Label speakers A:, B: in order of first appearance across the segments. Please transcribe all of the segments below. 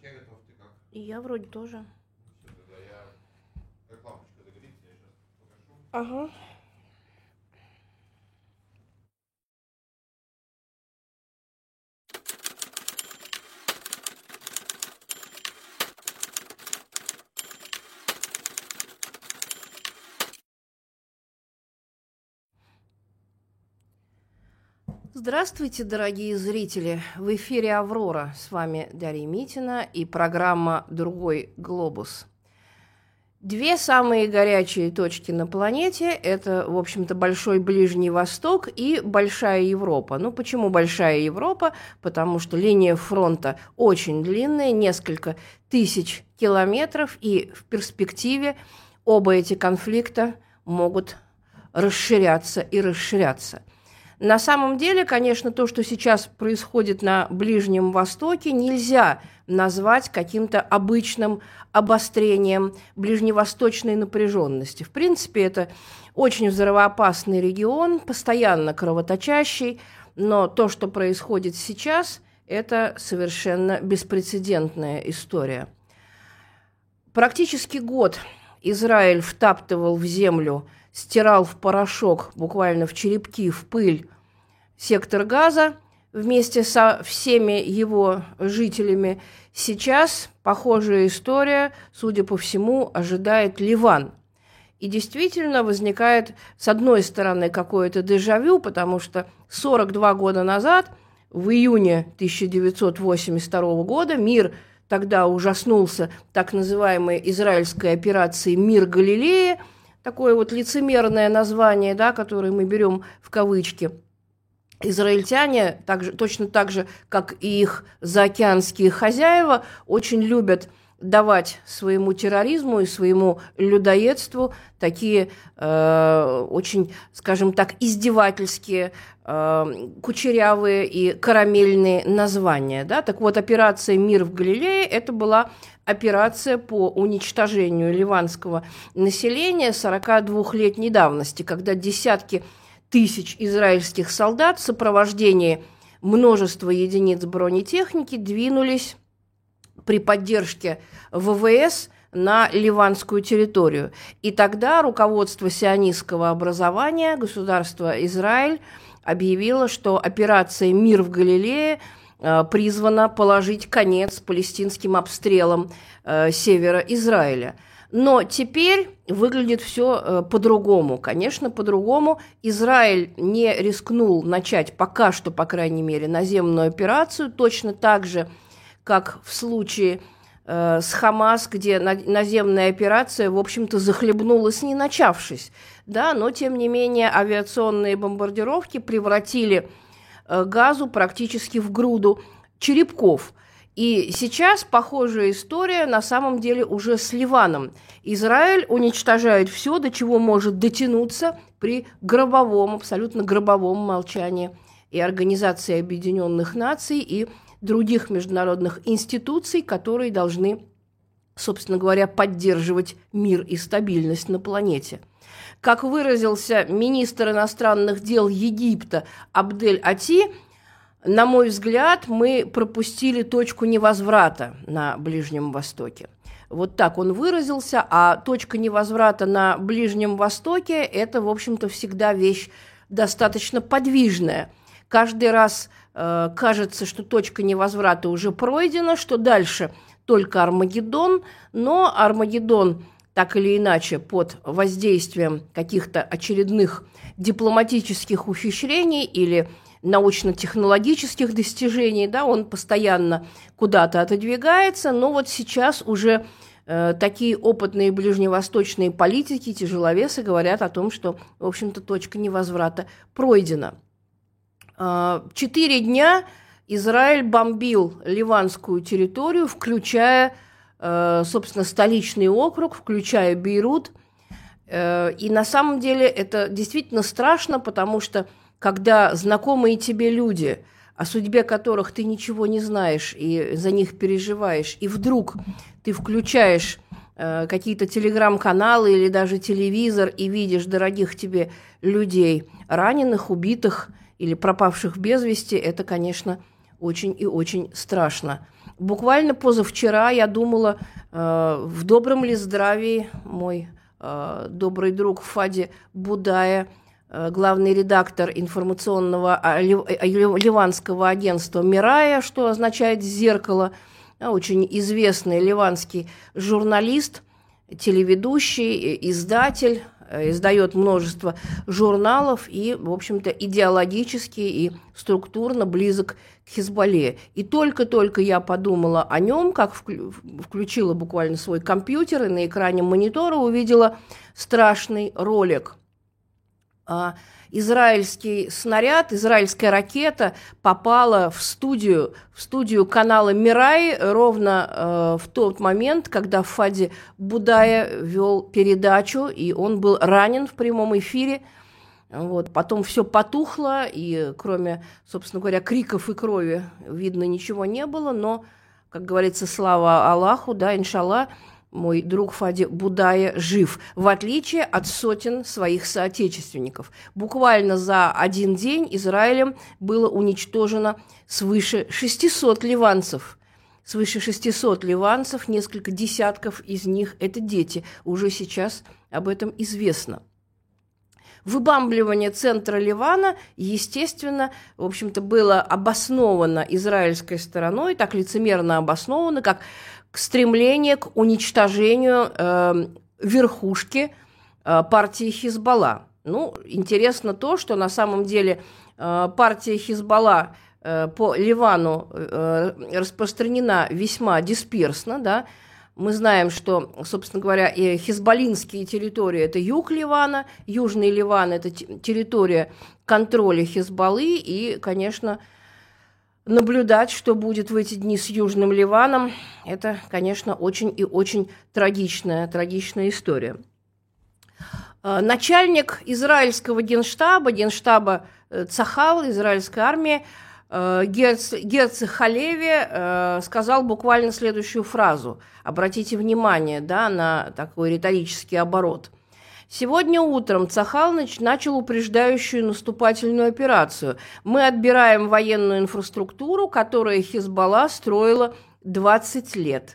A: Я готов, ты как?
B: И я вроде тоже.
A: Все, тогда я... Как лампочка загорится, я сейчас покажу.
B: Ага. Здравствуйте, дорогие зрители! В эфире «Аврора». С вами Дарья Митина и программа «Другой глобус». Две самые горячие точки на планете – это, в общем-то, Большой Ближний Восток и Большая Европа. Ну, почему Большая Европа? Потому что линия фронта очень длинная, несколько тысяч километров, и в перспективе оба эти конфликта могут расширяться и расширяться. На самом деле, конечно, то, что сейчас происходит на Ближнем Востоке, нельзя назвать каким-то обычным обострением ближневосточной напряженности. В принципе, это очень взрывоопасный регион, постоянно кровоточащий, но то, что происходит сейчас, это совершенно беспрецедентная история. Практически год Израиль втаптывал в землю, стирал в порошок, буквально в черепки, в пыль, сектор Газа вместе со всеми его жителями. Сейчас похожая история, судя по всему, ожидает Ливан. И действительно возникает, с одной стороны, какое-то дежавю, потому что 42 года назад, в июне 1982 года, мир тогда ужаснулся так называемой израильской операции «Мир Галилеи», такое вот лицемерное название, да, которое мы берем в кавычки. Израильтяне, точно так же, как и их заокеанские хозяева, очень любят давать своему терроризму и своему людоедству такие очень, скажем так, издевательские, кучерявые и карамельные названия. Да? Так вот, операция «Мир в Галилее» – это была операция по уничтожению ливанского населения 42-летней давности, когда десятки тысяч израильских солдат в сопровождении множества единиц бронетехники двинулись при поддержке ВВС на ливанскую территорию. И тогда руководство сионистского образования, государства Израиль, объявило, что операция «Мир в Галилее» призвана положить конец палестинским обстрелам севера Израиля. Но теперь выглядит все по-другому. Конечно, по-другому. Израиль не рискнул начать пока что, по крайней мере, наземную операцию, точно так же, как в случае с Хамас, где наземная операция, в общем-то, захлебнулась, не начавшись. Да? Но, тем не менее, авиационные бомбардировки превратили Газу практически в груду черепков. И сейчас похожая история на самом деле уже с Ливаном. Израиль уничтожает все, до чего может дотянуться при гробовом, абсолютно гробовом молчании и Организации Объединенных Наций, и других международных институций, которые должны, собственно говоря, поддерживать мир и стабильность на планете. Как выразился министр иностранных дел Египта Абдель-Ати, на мой взгляд, мы пропустили точку невозврата на Ближнем Востоке. Вот так он выразился, а точка невозврата на Ближнем Востоке – это, в общем-то, всегда вещь достаточно подвижная. Каждый раз кажется, что точка невозврата уже пройдена, что дальше только Армагеддон, но Армагеддон так или иначе под воздействием каких-то очередных дипломатических ухищрений или научно-технологических достижений, да, он постоянно куда-то отодвигается, но вот сейчас уже такие опытные ближневосточные политики, тяжеловесы говорят о том, что, в общем-то, точка невозврата пройдена. 4 дня Израиль бомбил ливанскую территорию, включая, собственно, столичный округ, включая Бейрут. И на самом деле это действительно страшно, потому что когда знакомые тебе люди, о судьбе которых ты ничего не знаешь и за них переживаешь, и вдруг ты включаешь какие-то телеграм-каналы или даже телевизор и видишь дорогих тебе людей, раненых, убитых или пропавших без вести, это, конечно, очень и очень страшно. Буквально позавчера я думала, в добром ли здравии мой добрый друг Фади Будая, главный редактор информационного ливанского агентства «Мирая», что означает «зеркало», очень известный ливанский журналист, телеведущий, издатель, издает множество журналов и, в общем-то, идеологически и структурно близок к Хизбалле. И только-только я подумала о нем, как включила буквально свой компьютер и на экране монитора увидела страшный ролик. Израильский снаряд, израильская ракета попала в студию канала «Мирай» ровно в тот момент, когда Фади Будая вел передачу, и он был ранен в прямом эфире. Вот. Потом все потухло, и кроме, собственно говоря, криков и крови видно ничего не было, но, как говорится, слава Аллаху, да, иншаллах, мой друг Фади Будая жив, в отличие от сотен своих соотечественников. Буквально за один день Израилем было уничтожено свыше 600 ливанцев. Свыше 600 ливанцев, несколько десятков из них – это дети. Уже сейчас об этом известно. Выбамбливание центра Ливана, естественно, в общем-то, было обосновано израильской стороной, так лицемерно обосновано, как стремление к уничтожению верхушки партии Хизбалла. Ну, интересно то, что на самом деле партия Хизбалла по Ливану распространена весьма дисперсно, да. Мы знаем, что, собственно говоря, и хизбаллинские территории – это юг Ливана, южный Ливан – это территория контроля Хизбаллы, и, конечно, наблюдать, что будет в эти дни с Южным Ливаном, это, конечно, очень и очень трагичная история. Начальник израильского генштаба Цахал, израильской армии, Герци Халеви сказал буквально следующую фразу. Обратите внимание, да, на такой риторический оборот. Сегодня утром Цахал начал упреждающую наступательную операцию. Мы отбираем военную инфраструктуру, которую Хизбалла строила 20 лет.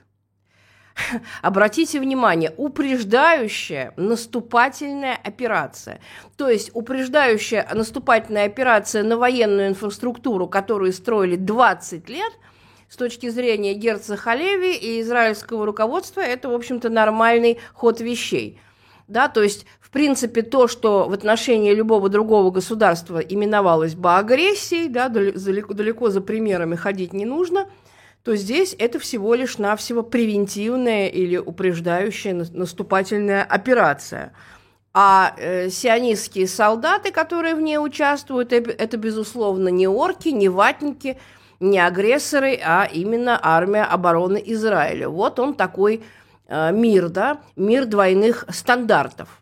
B: Обратите внимание, упреждающая наступательная операция. То есть упреждающая наступательная операция на военную инфраструктуру, которую строили 20 лет, с точки зрения Герца Халеви и израильского руководства, это, в общем-то, нормальный ход вещей. Да, то есть, в принципе, то, что в отношении любого другого государства именовалось бы агрессией, да, далеко за примерами ходить не нужно, то здесь это всего лишь навсего превентивная или упреждающая наступательная операция. А сионистские солдаты, которые в ней участвуют, это, безусловно, не орки, не ватники, не агрессоры, а именно армия обороны Израиля. Вот он такой мир, да, мир двойных стандартов.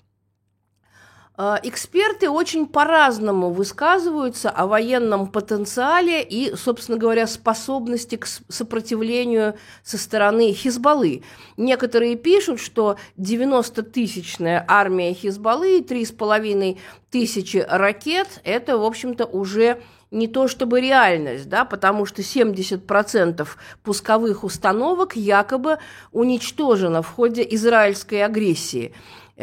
B: Эксперты очень по-разному высказываются о военном потенциале и, собственно говоря, способности к сопротивлению со стороны Хизбаллы. Некоторые пишут, что 90-тысячная армия Хизбаллы и 3,5 тысячи ракет – это, в общем-то, уже не то чтобы реальность, да, потому что 70% пусковых установок якобы уничтожено в ходе израильской агрессии.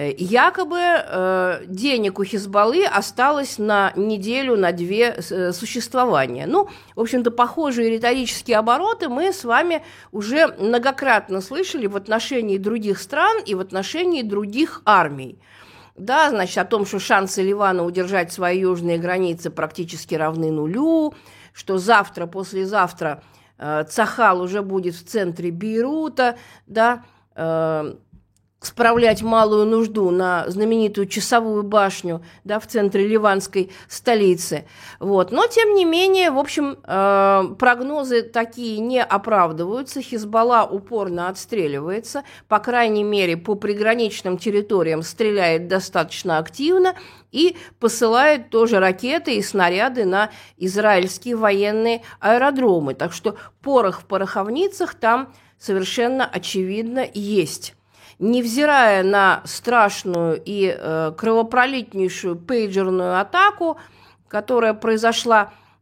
B: Якобы денег у Хизбаллы осталось на неделю, на две существования. Ну, в общем-то, похожие риторические обороты мы с вами уже многократно слышали в отношении других стран и в отношении других армий. Да, значит, о том, что шансы Ливана удержать свои южные границы практически равны нулю, что завтра, послезавтра Цахал уже будет в центре Бейрута, да, справлять малую нужду на знаменитую часовую башню, да, в центре ливанской столицы. Вот. Но, тем не менее, в общем, прогнозы такие не оправдываются. Хизбалла упорно отстреливается, по крайней мере, по приграничным территориям стреляет достаточно активно и посылает тоже ракеты и снаряды на израильские военные аэродромы. Так что порох в пороховницах там совершенно очевидно есть. Невзирая на страшную и кровопролитнейшую пейджерную атаку, которая произошла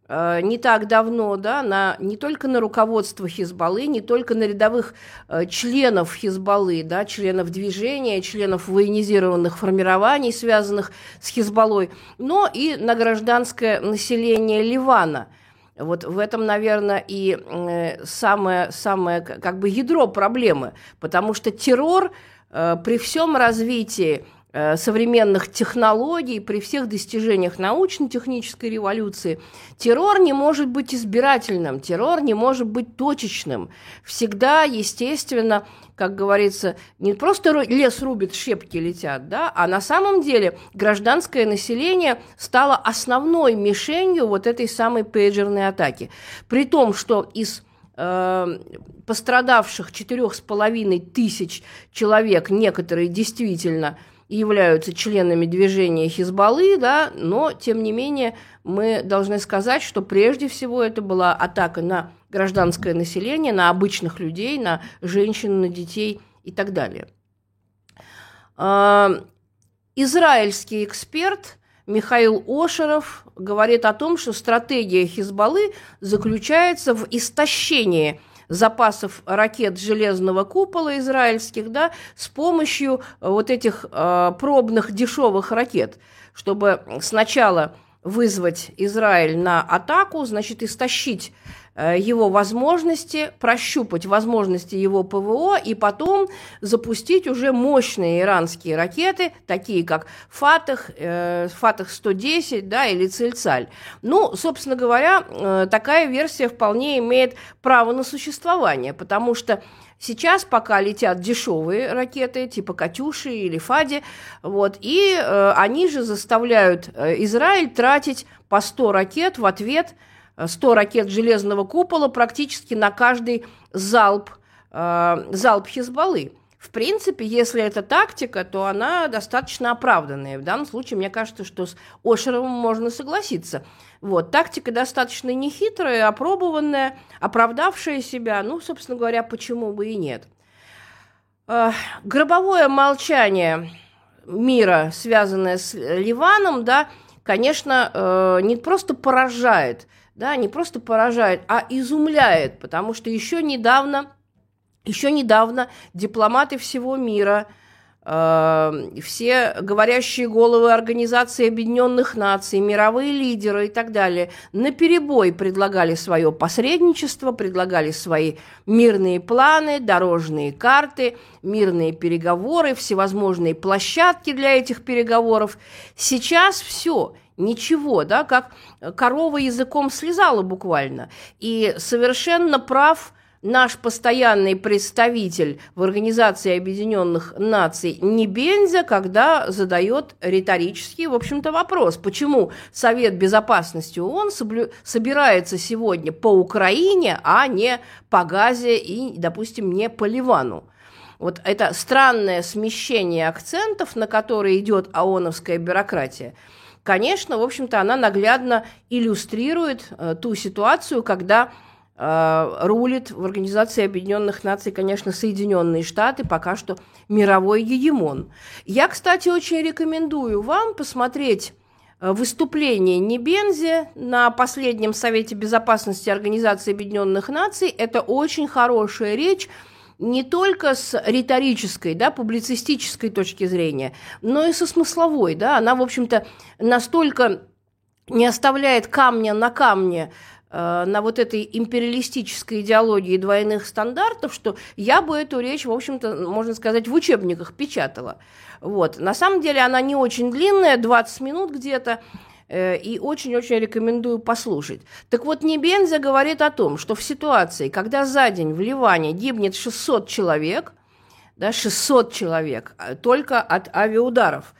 B: не так давно, да, не только на руководство Хизбаллы, не только на рядовых членов Хизбаллы, да, членов движения, членов военизированных формирований, связанных с Хизбаллой, но и на гражданское население Ливана. Вот в этом, наверное, и самое как бы ядро проблемы, потому что террор при всем развитии современных технологий, при всех достижениях научно-технической революции, террор не может быть избирательным, террор не может быть точечным. Всегда, естественно, как говорится, не просто лес рубит, щепки летят, да, а на самом деле гражданское население стало основной мишенью вот этой самой пейджерной атаки. При том, что из пострадавших 4,5 тысяч человек некоторые действительно являются членами движения Хизбаллы, да, но, тем не менее, мы должны сказать, что прежде всего это была атака на гражданское население, на обычных людей, на женщин, на детей и так далее. Израильский эксперт Михаил Ошеров говорит о том, что стратегия Хизбаллы заключается в истощении запасов ракет железного купола израильских, да, с помощью вот этих пробных дешевых ракет, чтобы сначала вызвать Израиль на атаку, значит, истощить его возможности, прощупать возможности его ПВО и потом запустить уже мощные иранские ракеты, такие как «Фатах», «Фатах-110», да, или «Цельцаль». Ну, собственно говоря, такая версия вполне имеет право на существование, потому что сейчас пока летят дешевые ракеты, типа «Катюши» или «Фади», вот, и они же заставляют Израиль тратить по 100 ракет в ответ, 100 ракет железного купола практически на каждый залп Хизбаллы. В принципе, если это тактика, то она достаточно оправданная. В данном случае, мне кажется, что с Ошеровым можно согласиться. Вот, тактика достаточно нехитрая, опробованная, оправдавшая себя. Ну, собственно говоря, почему бы и нет. Гробовое молчание мира, связанное с Ливаном, да, конечно, не просто поражает, а изумляет, потому что еще недавно дипломаты всего мира, все говорящие головы Организации Объединенных Наций, мировые лидеры и так далее наперебой предлагали свое посредничество, предлагали свои мирные планы, дорожные карты, мирные переговоры, всевозможные площадки для этих переговоров. Сейчас все. Ничего, да, как корова языком слезала буквально. И совершенно прав наш постоянный представитель в Организации Объединенных Наций Небензя, когда задает риторический, в общем-то, вопрос, почему Совет Безопасности ООН собирается сегодня по Украине, а не по Газе и, допустим, не по Ливану. Вот это странное смещение акцентов, на которые идет ООНовская бюрократия, конечно, в общем-то, она наглядно иллюстрирует ту ситуацию, когда рулит в Организации Объединенных Наций, конечно, Соединенные Штаты, пока что мировой гегемон. Я, кстати, очень рекомендую вам посмотреть выступление Небензи на последнем Совете Безопасности Организации Объединенных Наций. Это очень хорошая речь, не только с риторической, да, публицистической точки зрения, но и со смысловой, да, она, в общем-то, настолько не оставляет камня на камне на вот этой империалистической идеологии двойных стандартов, что я бы эту речь, в общем-то, можно сказать, в учебниках печатала. Вот. На самом деле она не очень длинная, 20 минут где-то, и очень-очень рекомендую послушать. Так вот, Небензя говорит о том, что в ситуации, когда за день в Ливане гибнет 600 человек, да, 600 человек только от авиаударов,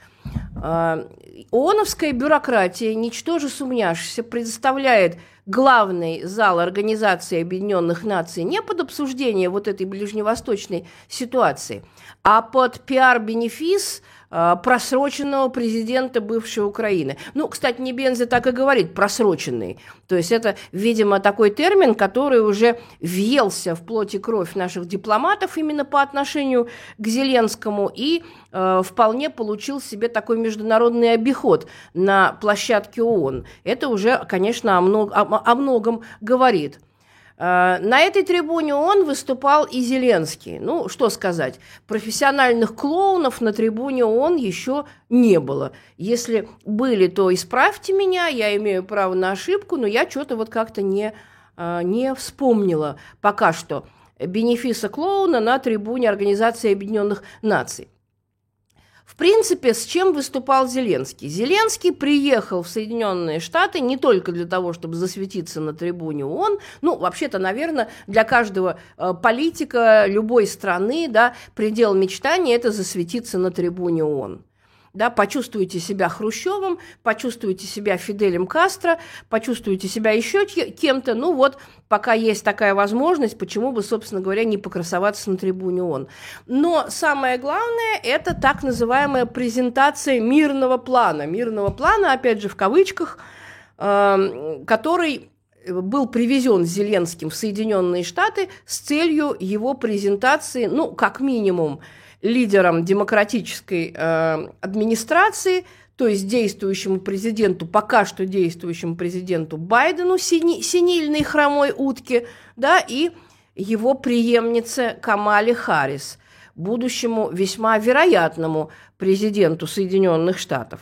B: ООНовская бюрократия, ничтоже сумняшися, предоставляет главный зал Организации Объединенных Наций не под обсуждение вот этой ближневосточной ситуации, а под пиар-бенефис просроченного президента бывшей Украины. Ну, кстати, Небензя так и говорит, просроченный. То есть это, видимо, такой термин, который уже въелся в плоть и кровь наших дипломатов именно по отношению к Зеленскому и вполне получил себе такой международный обиходный обиход на площадке ООН. Это уже, конечно, о многом говорит. На этой трибуне ООН выступал и Зеленский. Ну, что сказать, профессиональных клоунов на трибуне ООН еще не было. Если были, то исправьте меня, я имею право на ошибку, но я что-то вот как-то не вспомнила пока что бенефиса клоуна на трибуне Организации Объединенных Наций. В принципе, с чем выступал Зеленский? Зеленский приехал в Соединенные Штаты не только для того, чтобы засветиться на трибуне ООН, ну, вообще-то, наверное, для каждого политика любой страны, да, предел мечтаний – это засветиться на трибуне ООН. Да, почувствуйте себя Хрущевым, почувствуйте себя Фиделем Кастро, почувствуйте себя еще кем-то. Ну вот, пока есть такая возможность, почему бы, собственно говоря, не покрасоваться на трибуне ООН. Но самое главное – это так называемая презентация мирного плана. Мирного плана, опять же, в кавычках, который был привезен Зеленским в Соединенные Штаты с целью его презентации, ну, как минимум, лидером демократической администрации, то есть действующему президенту, пока что действующему президенту Байдену, синильной хромой утке, да, и его преемнице Камале Харрис, будущему весьма вероятному президенту Соединенных Штатов.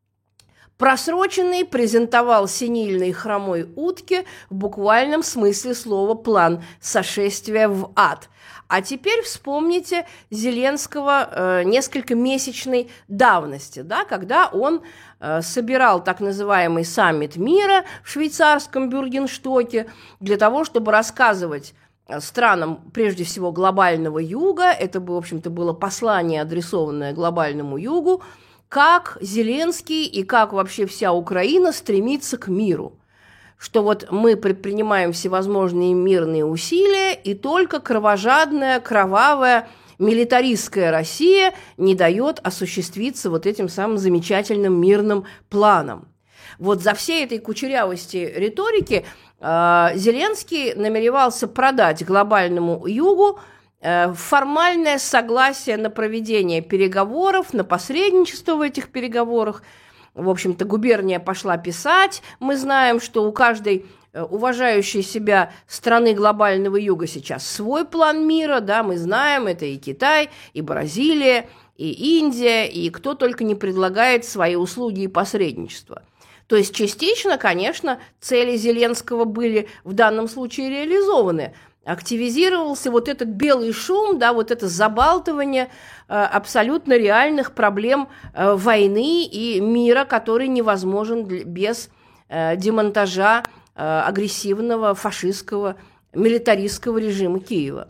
B: Просроченный презентовал синильной хромой утке в буквальном смысле слова план сошествия в ад. А теперь вспомните Зеленского несколькомесячной давности, да, когда он собирал так называемый саммит мира в швейцарском Бюргенстоке для того, чтобы рассказывать странам, прежде всего, глобального юга, это, в общем-то, было послание, адресованное глобальному югу, как Зеленский и как вообще вся Украина стремится к миру. Что вот мы предпринимаем всевозможные мирные усилия, и только кровожадная, кровавая, милитаристская Россия не дает осуществиться вот этим самым замечательным мирным планом. Вот за всей этой кучерявости риторики Зеленский намеревался продать глобальному югу формальное согласие на проведение переговоров, на посредничество в этих переговорах. В общем-то, губерния пошла писать. Мы знаем, что у каждой уважающей себя страны глобального юга сейчас свой план мира, да, мы знаем, это и Китай, и Бразилия, и Индия, и кто только не предлагает свои услуги и посредничество. То есть частично, конечно, цели Зеленского были в данном случае реализованы. Активизировался вот этот белый шум, да, вот это забалтывание абсолютно реальных проблем войны и мира, который невозможен без демонтажа агрессивного фашистского милитаристского режима Киева.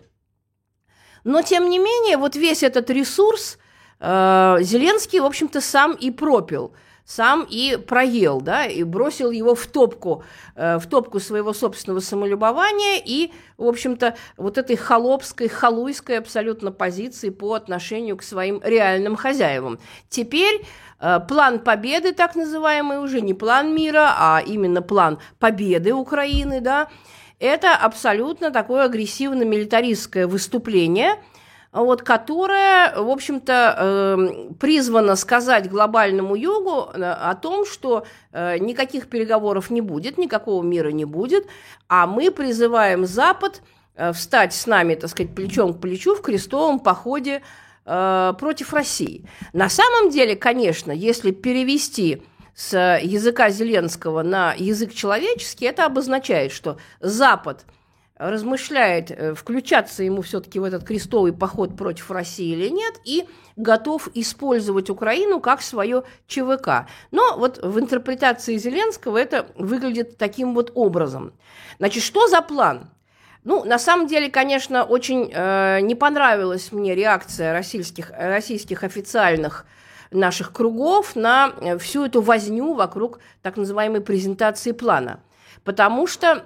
B: Но, тем не менее, вот весь этот ресурс Зеленский, в общем-то, сам и пропил, сам и проел, да, и бросил его в топку своего собственного самолюбования и, в общем-то, вот этой холопской, халуйской абсолютно позиции по отношению к своим реальным хозяевам. Теперь план победы, так называемый, уже не план мира, а именно план победы Украины, да, это абсолютно такое агрессивно-милитаристское выступление, вот, которая, в общем-то, призвана сказать глобальному югу о том, что никаких переговоров не будет, никакого мира не будет, а мы призываем Запад встать с нами, так сказать, плечом к плечу в крестовом походе против России. На самом деле, конечно, если перевести с языка Зеленского на язык человеческий, это обозначает, что Запад размышляет, включаться ему все-таки в этот крестовый поход против России или нет, и готов использовать Украину как свое ЧВК. Но вот в интерпретации Зеленского это выглядит таким вот образом. Значит, что за план? Ну, на самом деле, конечно, очень не понравилась мне реакция российских официальных наших кругов на всю эту возню вокруг так называемой презентации плана. Потому что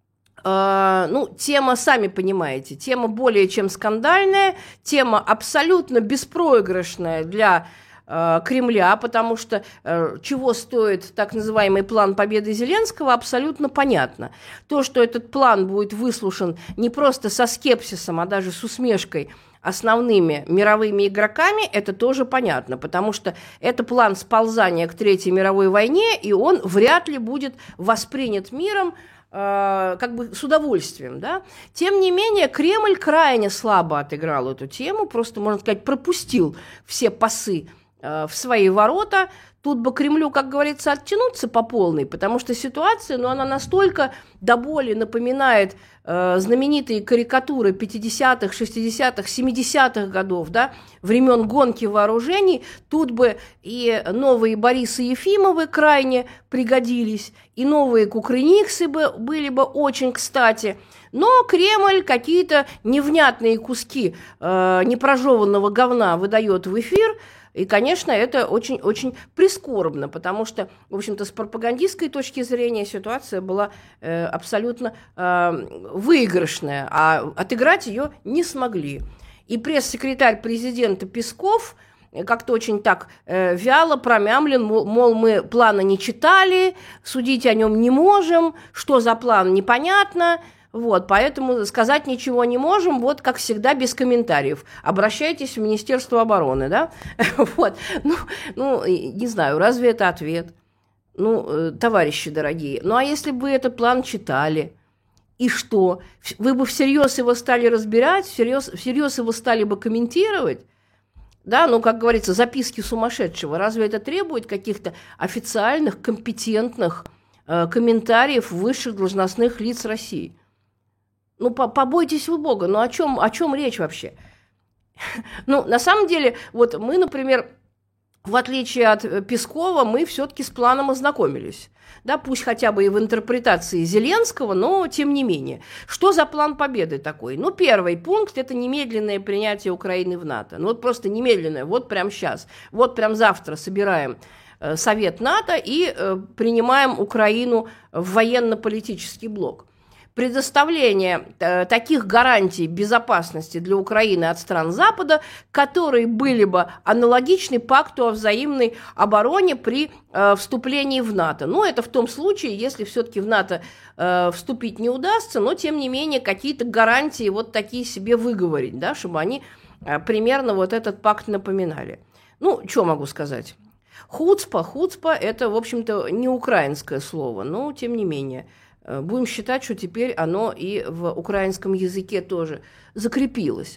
B: тема, сами понимаете, тема более чем скандальная, тема абсолютно беспроигрышная для Кремля, потому что чего стоит так называемый план победы Зеленского, абсолютно понятно. То, что этот план будет выслушан не просто со скепсисом, а даже с усмешкой основными мировыми игроками, это тоже понятно, потому что это план сползания к Третьей мировой войне, и он вряд ли будет воспринят миром как бы с удовольствием, да. Тем не менее, Кремль крайне слабо отыграл эту тему, просто, можно сказать, пропустил все пасы в свои ворота. Тут бы Кремлю, как говорится, оттянуться по полной, потому что ситуация, ну, она настолько до боли напоминает знаменитые карикатуры 50-х, 60-х, 70-х годов, да, времен гонки вооружений. Тут бы и новые Борисы Ефимовы крайне пригодились, и новые Кукрыниксы были бы очень кстати. Но Кремль какие-то невнятные куски непрожеванного говна выдает в эфир. И, конечно, это очень-очень прискорбно, потому что, в общем-то, с пропагандистской точки зрения ситуация была абсолютно выигрышная, а отыграть ее не смогли. И пресс-секретарь президента Песков как-то очень так вяло промямлен, мол, мы плана не читали, судить о нем не можем, что за план непонятно. Вот, поэтому сказать ничего не можем, вот, как всегда, без комментариев. Обращайтесь в Министерство обороны, да? Вот, ну, не знаю, разве это ответ? Ну, товарищи дорогие, ну, а если бы этот план читали, и что? Вы бы всерьез его стали разбирать, всерьез его стали бы комментировать? Да, ну, как говорится, записки сумасшедшего. Разве это требует каких-то официальных, компетентных комментариев высших должностных лиц России? Ну, побойтесь вы Бога, ну о чем речь вообще? Ну, на самом деле, вот мы, например, в отличие от Пескова, мы все-таки с планом ознакомились. Да, пусть хотя бы и в интерпретации Зеленского, но тем не менее. Что за план победы такой? Ну, первый пункт – это немедленное принятие Украины в НАТО. Ну, вот просто немедленное, вот прямо сейчас, вот прямо завтра собираем Совет НАТО и принимаем Украину в военно-политический блок. Предоставление таких гарантий безопасности для Украины от стран Запада, которые были бы аналогичны пакту о взаимной обороне при вступлении в НАТО. Ну, это в том случае, если все-таки в НАТО вступить не удастся, но, тем не менее, какие-то гарантии вот такие себе выговорить, да, чтобы они примерно вот этот пакт напоминали. Ну, что могу сказать? Хуцпа – это, в общем-то, не украинское слово, но, тем не менее. Будем считать, что теперь оно и в украинском языке тоже закрепилось.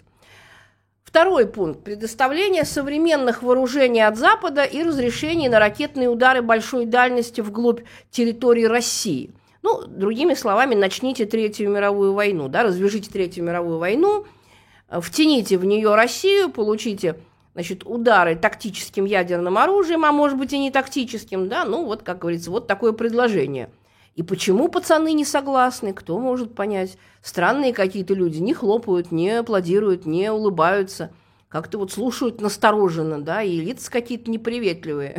B: Второй пункт – предоставление современных вооружений от Запада и разрешение на ракетные удары большой дальности вглубь территории России. Ну, другими словами, начните Третью мировую войну, да, развяжите Третью мировую войну, втяните в нее Россию, получите, значит, удары тактическим ядерным оружием, а может быть и не тактическим, да, ну вот, как говорится, вот такое предложение. И почему пацаны не согласны, кто может понять? Странные какие-то люди не хлопают, не аплодируют, не улыбаются, как-то вот слушают настороженно, да, и лица какие-то неприветливые.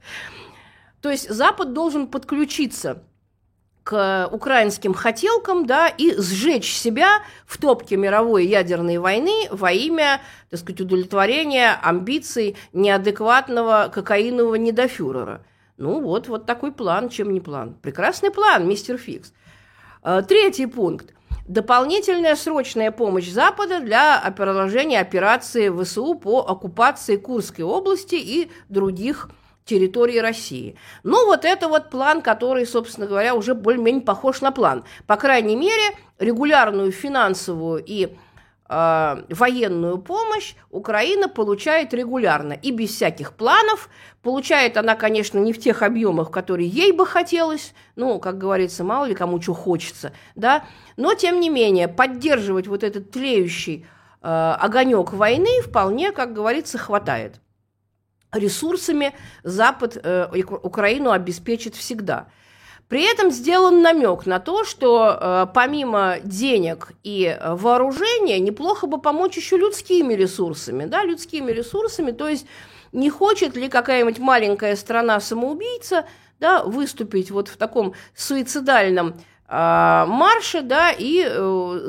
B: То есть Запад должен подключиться к украинским хотелкам, да, и сжечь себя в топке мировой ядерной войны во имя, так сказать, удовлетворения амбиций неадекватного кокаинового недофюрера. Ну, вот такой план, чем не план. Прекрасный план, мистер Фикс. Третий пункт. Дополнительная срочная помощь Запада для продолжения операции ВСУ по оккупации Курской области и других территорий России. Ну, вот это вот план, который, собственно говоря, уже более-менее похож на план. По крайней мере, регулярную финансовую и военную помощь Украина получает регулярно и без всяких планов. Получает она, конечно, не в тех объемах, которые ей бы хотелось, ну, как говорится, мало ли кому что хочется, да, но, тем не менее, поддерживать вот этот тлеющий огонек войны вполне, как говорится, хватает. Ресурсами Запад Украину обеспечит всегда. При этом сделан намек на то, что помимо денег и вооружения неплохо бы помочь еще людскими ресурсами, да, людскими ресурсами, то есть не хочет ли какая-нибудь маленькая страна-самоубийца, да, выступить вот в таком суицидальном марше, да, и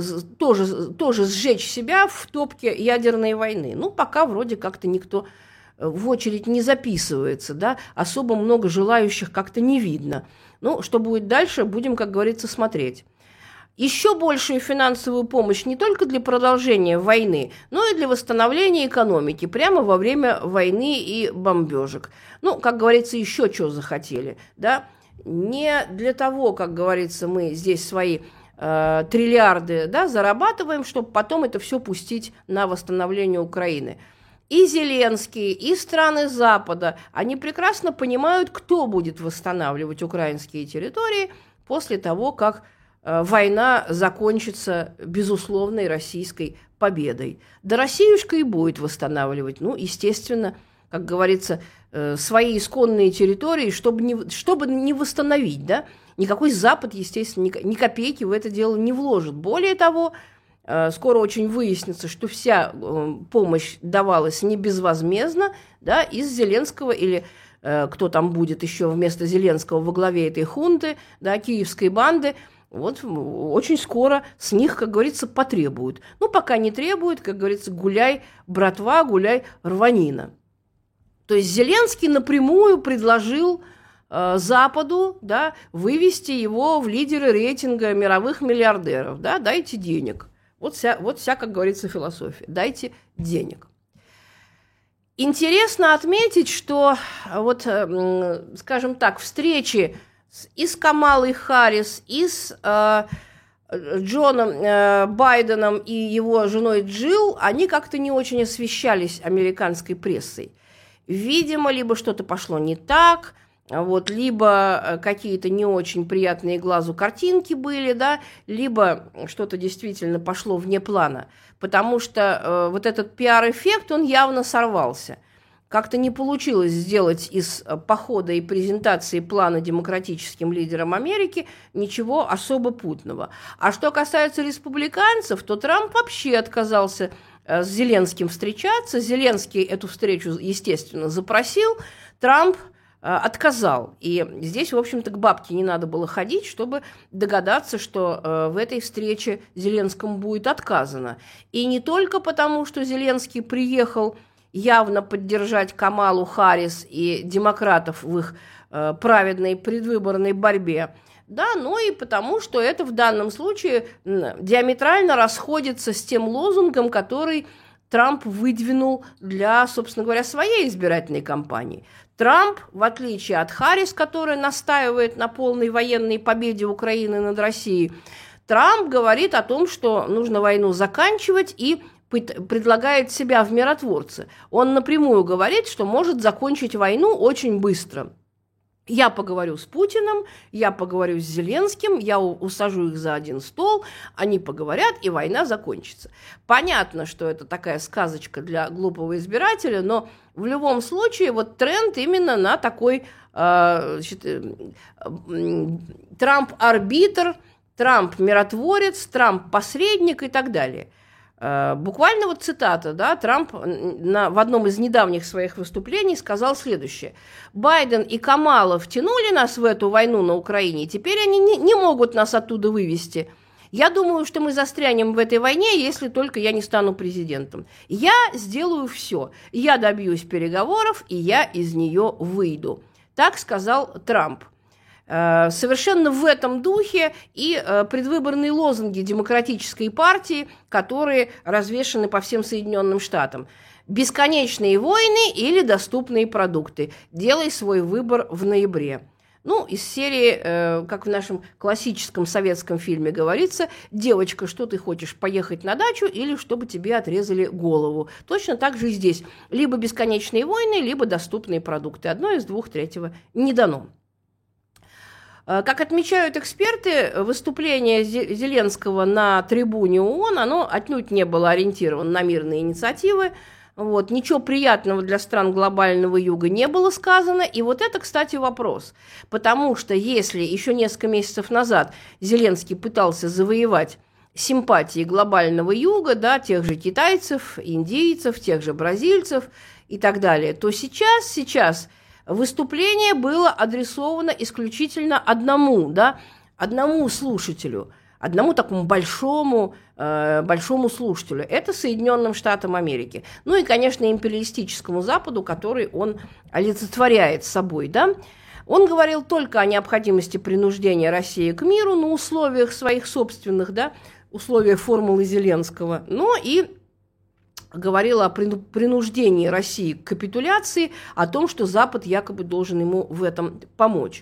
B: тоже сжечь себя в топке ядерной войны. Ну, пока вроде как-то никто в очередь не записывается, да, особо много желающих как-то не видно. Ну, что будет дальше, будем, как говорится, смотреть. Еще большую финансовую помощь не только для продолжения войны, но и для восстановления экономики прямо во время войны и бомбежек. Ну, как говорится, еще что захотели, да? Не для того, как говорится, мы здесь свои триллиарды, да, зарабатываем, чтобы потом это все пустить на восстановление Украины. И Зеленский, и страны Запада, они прекрасно понимают, кто будет восстанавливать украинские территории после того, как война закончится безусловной российской победой. Да Россиюшка и будет восстанавливать, ну, естественно, как говорится, свои исконные территории, чтобы не восстановить, да, никакой Запад, естественно, ни копейки в это дело не вложит. Более того, скоро очень выяснится, что вся помощь давалась не безвозмездно, да, из Зеленского или кто там будет еще вместо Зеленского во главе этой хунты, да, киевской банды. Вот очень скоро с них, как говорится, потребуют. Ну, пока не требуют, как говорится, гуляй, братва, гуляй, рванина. То есть Зеленский напрямую предложил Западу, да, вывести его в лидеры рейтинга мировых миллиардеров. Да, дайте денег. Вот вся, как говорится, философия. Дайте денег. Интересно отметить, что вот, скажем так, встречи и с Камалой Харрис, и с Джоном Байденом и его женой Джилл, они как-то не очень освещались американской прессой. Видимо, либо что-то пошло не так, вот, либо какие-то не очень приятные глазу картинки были, да, либо что-то действительно пошло вне плана, потому что вот этот пиар-эффект, он явно сорвался. Как-то не получилось сделать из похода и презентации плана демократическим лидерам Америки ничего особо путного. А что касается республиканцев, то Трамп вообще отказался с Зеленским встречаться. Зеленский эту встречу, естественно, запросил. Трамп отказал. И здесь, в общем-то, к бабке не надо было ходить, чтобы догадаться, что в этой встрече Зеленскому будет отказано. И не только потому, что Зеленский приехал явно поддержать Камалу Харрис и демократов в их праведной предвыборной борьбе, да, но и потому, что это в данном случае диаметрально расходится с тем лозунгом, который Трамп выдвинул для, собственно говоря, своей избирательной кампании. Трамп, в отличие от Харрис, которая настаивает на полной военной победе Украины над Россией, Трамп говорит о том, что нужно войну заканчивать и предлагает себя в миротворце. Он напрямую говорит, что может закончить войну очень быстро. Я поговорю с Путиным, я поговорю с Зеленским, я усажу их за один стол, они поговорят, и война закончится. Понятно, что это такая сказочка для глупого избирателя, но в любом случае вот тренд именно на такой Трамп-арбитр, Трамп-миротворец, Трамп-посредник и так далее. Буквально вот цитата, да, Трамп в одном из недавних своих выступлений сказал следующее. Байден и Камала втянули нас в эту войну на Украине, и теперь они не могут нас оттуда вывести. Я думаю, что мы застрянем в этой войне, если только я не стану президентом. Я сделаю все. Я добьюсь переговоров, и я из нее выйду. Так сказал Трамп. Совершенно в этом духе и предвыборные лозунги Демократической партии, которые развешаны по всем Соединенным Штатам. Бесконечные войны или доступные продукты. Делай свой выбор в ноябре. Ну, из серии, как в нашем классическом советском фильме говорится, девочка, что ты хочешь, поехать на дачу или чтобы тебе отрезали голову. Точно так же и здесь. Либо бесконечные войны, либо доступные продукты. Одно из двух, третьего не дано. Как отмечают эксперты, выступление Зеленского на трибуне ООН, оно отнюдь не было ориентировано на мирные инициативы. Вот, ничего приятного для стран глобального юга не было сказано. И вот это, кстати, вопрос. Потому что если еще несколько месяцев назад Зеленский пытался завоевать симпатии глобального юга, да, тех же китайцев, индийцев, тех же бразильцев и так далее, то сейчас выступление было адресовано исключительно одному слушателю. одному такому большому слушателю. Это Соединенным Штатам Америки. Ну и, конечно, империалистическому Западу, который он олицетворяет собой, да. Он говорил только о необходимости принуждения России к миру на условиях своих собственных, да, условиях формулы Зеленского, но и говорил о принуждении России к капитуляции, о том, что Запад якобы должен ему в этом помочь.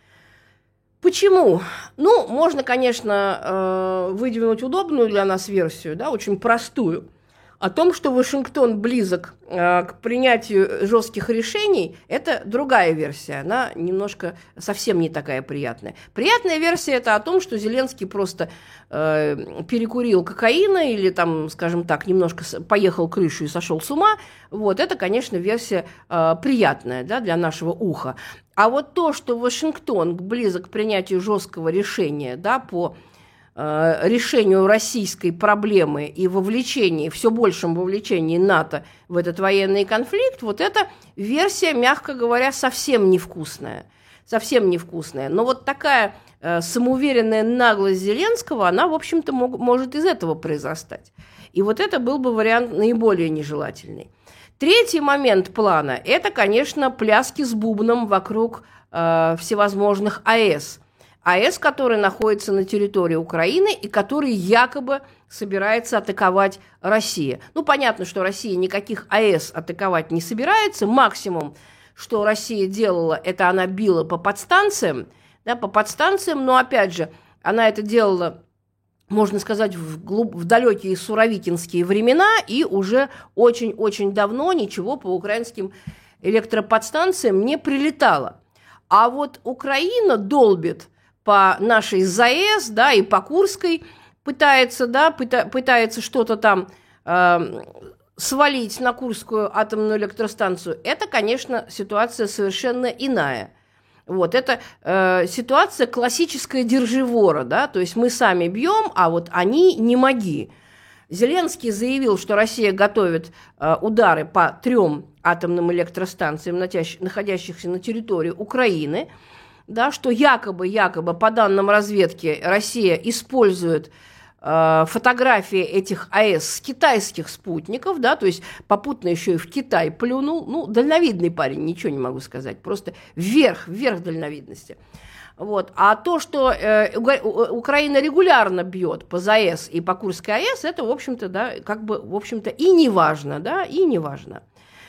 B: Почему? Ну, можно, конечно, выдвинуть удобную для нас версию, да, очень простую, о том, что Вашингтон близок к принятию жестких решений, это другая версия, она немножко совсем не такая приятная. Приятная версия – это о том, что Зеленский просто перекурил кокаина или, там, скажем так, немножко поехал крышу и сошел с ума. Вот, это, конечно, версия приятная, да, для нашего уха. А вот то, что Вашингтон близок к принятию жесткого решения, да, по решению российской проблемы и вовлечении, все большем вовлечении НАТО в этот военный конфликт, вот эта версия, мягко говоря, совсем невкусная. Совсем невкусная. Но вот такая самоуверенная наглость Зеленского, она, в общем-то, может из этого произрастать. И вот это был бы вариант наиболее нежелательный. Третий момент плана – это, конечно, пляски с бубном вокруг всевозможных АЭС. АЭС, который находится на территории Украины и который якобы собирается атаковать Россия. Ну, понятно, что Россия никаких АЭС атаковать не собирается. Максимум, что Россия делала, это она била по подстанциям, да, но, опять же, она это делала, можно сказать, в далекие суровикинские времена, и уже очень-очень давно ничего по украинским электроподстанциям не прилетало. А вот Украина долбит по нашей ЗАЭС, да, и по Курской пытается что-то там свалить на Курскую атомную электростанцию. Это, конечно, ситуация совершенно иная. Вот, это ситуация классическая «держи вора», да, то есть мы сами бьем, а вот они не моги. Зеленский заявил, что Россия готовит удары по 3 атомным электростанциям, находящихся на территории Украины, да, что якобы, по данным разведки, Россия использует фотографии этих АЭС с китайских спутников, да, то есть попутно еще и в Китай плюнул. Ну, дальновидный парень, ничего не могу сказать, просто вверх дальновидности. Вот. А то, что Украина регулярно бьет по ЗАЭС и по Курской АЭС, это, в общем-то, да, как бы, в общем-то, и не важно, да, и не важно.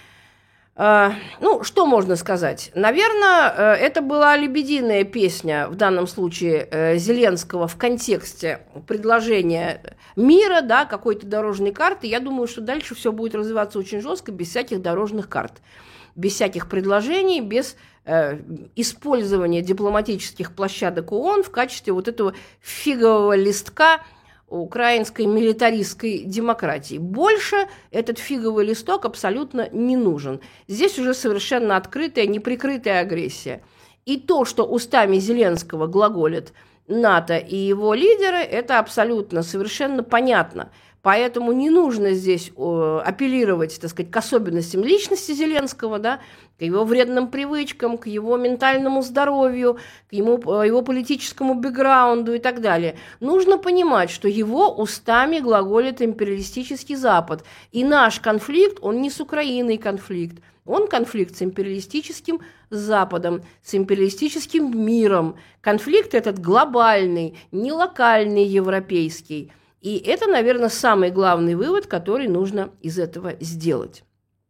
B: Ну, что можно сказать? Наверное, это была лебединая песня, в данном случае Зеленского, в контексте предложения мира, да, какой-то дорожной карты. Я думаю, что дальше все будет развиваться очень жестко, без всяких дорожных карт, без всяких предложений, без использования дипломатических площадок ООН в качестве вот этого фигового листка украинской милитаристской демократии. Больше этот фиговый листок абсолютно не нужен. Здесь уже совершенно открытая, неприкрытая агрессия. И то, что устами Зеленского глаголит НАТО и его лидеры, это абсолютно совершенно понятно. Поэтому не нужно здесь апеллировать, так сказать, к особенностям личности Зеленского, да, к его вредным привычкам, к его ментальному здоровью, к его политическому бэкграунду и так далее. Нужно понимать, что его устами глаголит империалистический Запад. И наш конфликт, он не с Украиной конфликт, он конфликт с империалистическим Западом, с империалистическим миром. Конфликт этот глобальный, не локальный европейский. И это, наверное, самый главный вывод, который нужно из этого сделать.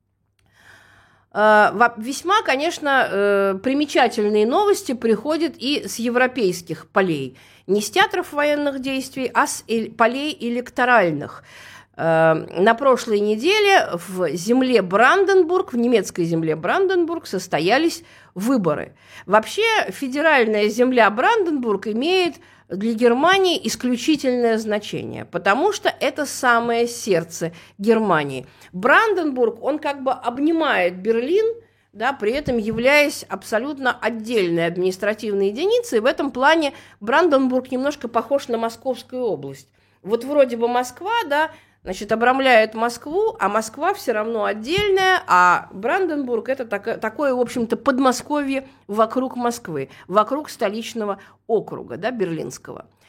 B: Весьма, конечно, примечательные новости приходят и с европейских полей. Не с театров военных действий, а с полей электоральных. На прошлой неделе в земле Бранденбург, в немецкой земле Бранденбург, состоялись выборы. Вообще, федеральная земля Бранденбург имеет для Германии исключительное значение, потому что это самое сердце Германии. Бранденбург, он как бы обнимает Берлин, да, при этом являясь абсолютно отдельной административной единицей. В этом плане Бранденбург немножко похож на Московскую область. Вот вроде бы Москва, да, значит, обрамляет Москву, а Москва все равно отдельная, а Бранденбург – это такое, в общем-то, Подмосковье вокруг Москвы, вокруг столичного округа, да, берлинского.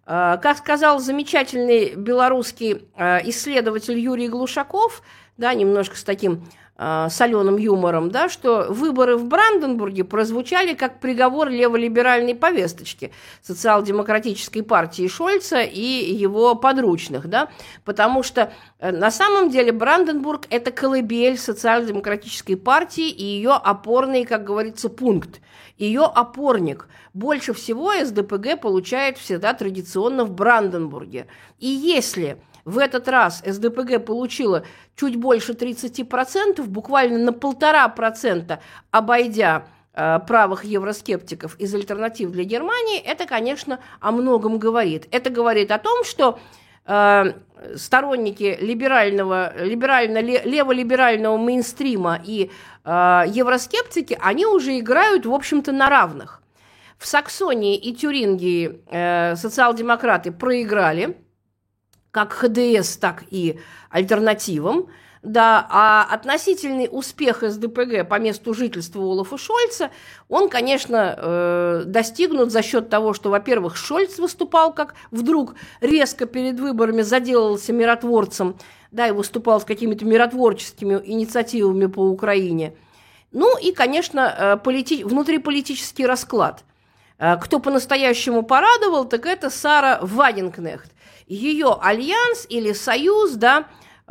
B: Как сказал замечательный белорусский исследователь Юрий Глушаков, да, немножко с таким соленым юмором, да, что выборы в Бранденбурге прозвучали как приговор леволиберальной повесточки социал-демократической партии Шольца и его подручных, да, потому что на самом деле Бранденбург – это колыбель социал-демократической партии и ее опорный, как говорится, пункт, ее опорник. Больше всего СДПГ получает всегда традиционно в Бранденбурге. И если в этот раз СДПГ получила чуть больше 30%, буквально на 1,5%, обойдя правых евроскептиков из «Альтернатив для Германии», это, конечно, о многом говорит. Это говорит о том, что сторонники леволиберального мейнстрима и евроскептики, они уже играют, в общем-то, на равных. В Саксонии и Тюрингии социал-демократы проиграли, как ХДС, так и альтернативам, да, а относительный успех СДПГ по месту жительства Олафа Шольца, он, конечно, достигнут за счет того, что, во-первых, Шольц выступал, как вдруг резко перед выборами заделался миротворцем, да, и выступал с какими-то миротворческими инициативами по Украине. Ну и, конечно, внутриполитический расклад. Кто по-настоящему порадовал, так это Сара Вагенкнехт. Ее альянс или союз, да,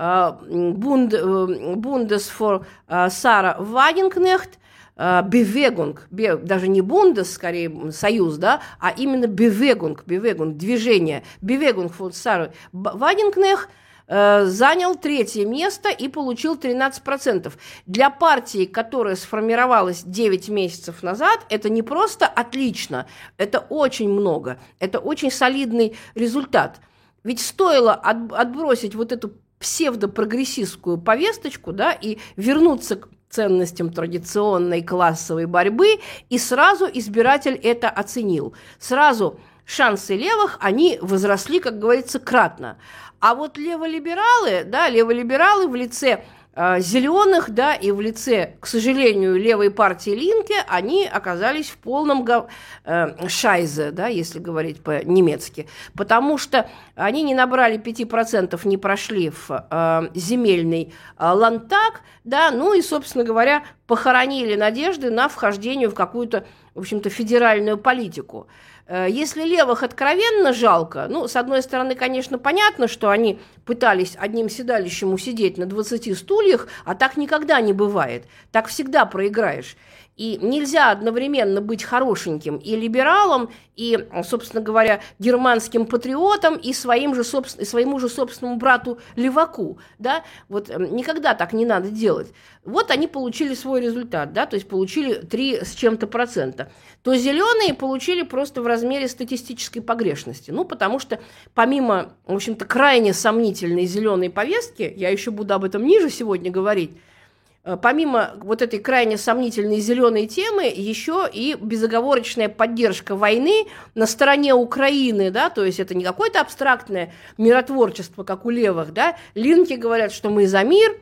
B: Bundes for Сара Вагенкнехт, Бевегунг, даже не Бундес, скорее союз, да, а именно Бевегунг, движение, Бевегунг for Сара Вагенкнехт занял 3-е место и получил 13%. Для партии, которая сформировалась 9 месяцев назад, это не просто отлично, это очень много, это очень солидный результат. Ведь стоило отбросить вот эту псевдопрогрессистскую повесточку, да, и вернуться к ценностям традиционной классовой борьбы, и сразу избиратель это оценил. Сразу шансы левых, они возросли, как говорится, кратно. А вот леволибералы в лице зеленых, да, и в лице, к сожалению, левой партии Линке, они оказались в полном шайзе, да, если говорить по-немецки, потому что они не набрали 5%, не прошли в земельный ландтаг, да, ну и, собственно говоря, похоронили надежды на вхождение в какую-то, в общем-то, федеральную политику. Если левых откровенно жалко, ну, с одной стороны, конечно, понятно, что они пытались одним седалищем усидеть на 20 стульях, а так никогда не бывает. Так всегда проиграешь. И нельзя одновременно быть хорошеньким и либералом, и, собственно говоря, германским патриотом, и своему же собственному брату леваку. Да? Вот никогда так не надо делать. Вот они получили свой результат, да? То есть получили 3 с чем-то %. То зеленые получили просто в размере статистической погрешности. Ну, потому что помимо, в общем-то, крайне сомнительной зеленой повестки, я еще буду об этом ниже сегодня говорить, помимо вот этой крайне сомнительной зеленой темы, еще и безоговорочная поддержка войны на стороне Украины, да, то есть это не какое-то абстрактное миротворчество, как у левых, да, Линки говорят, что мы за мир,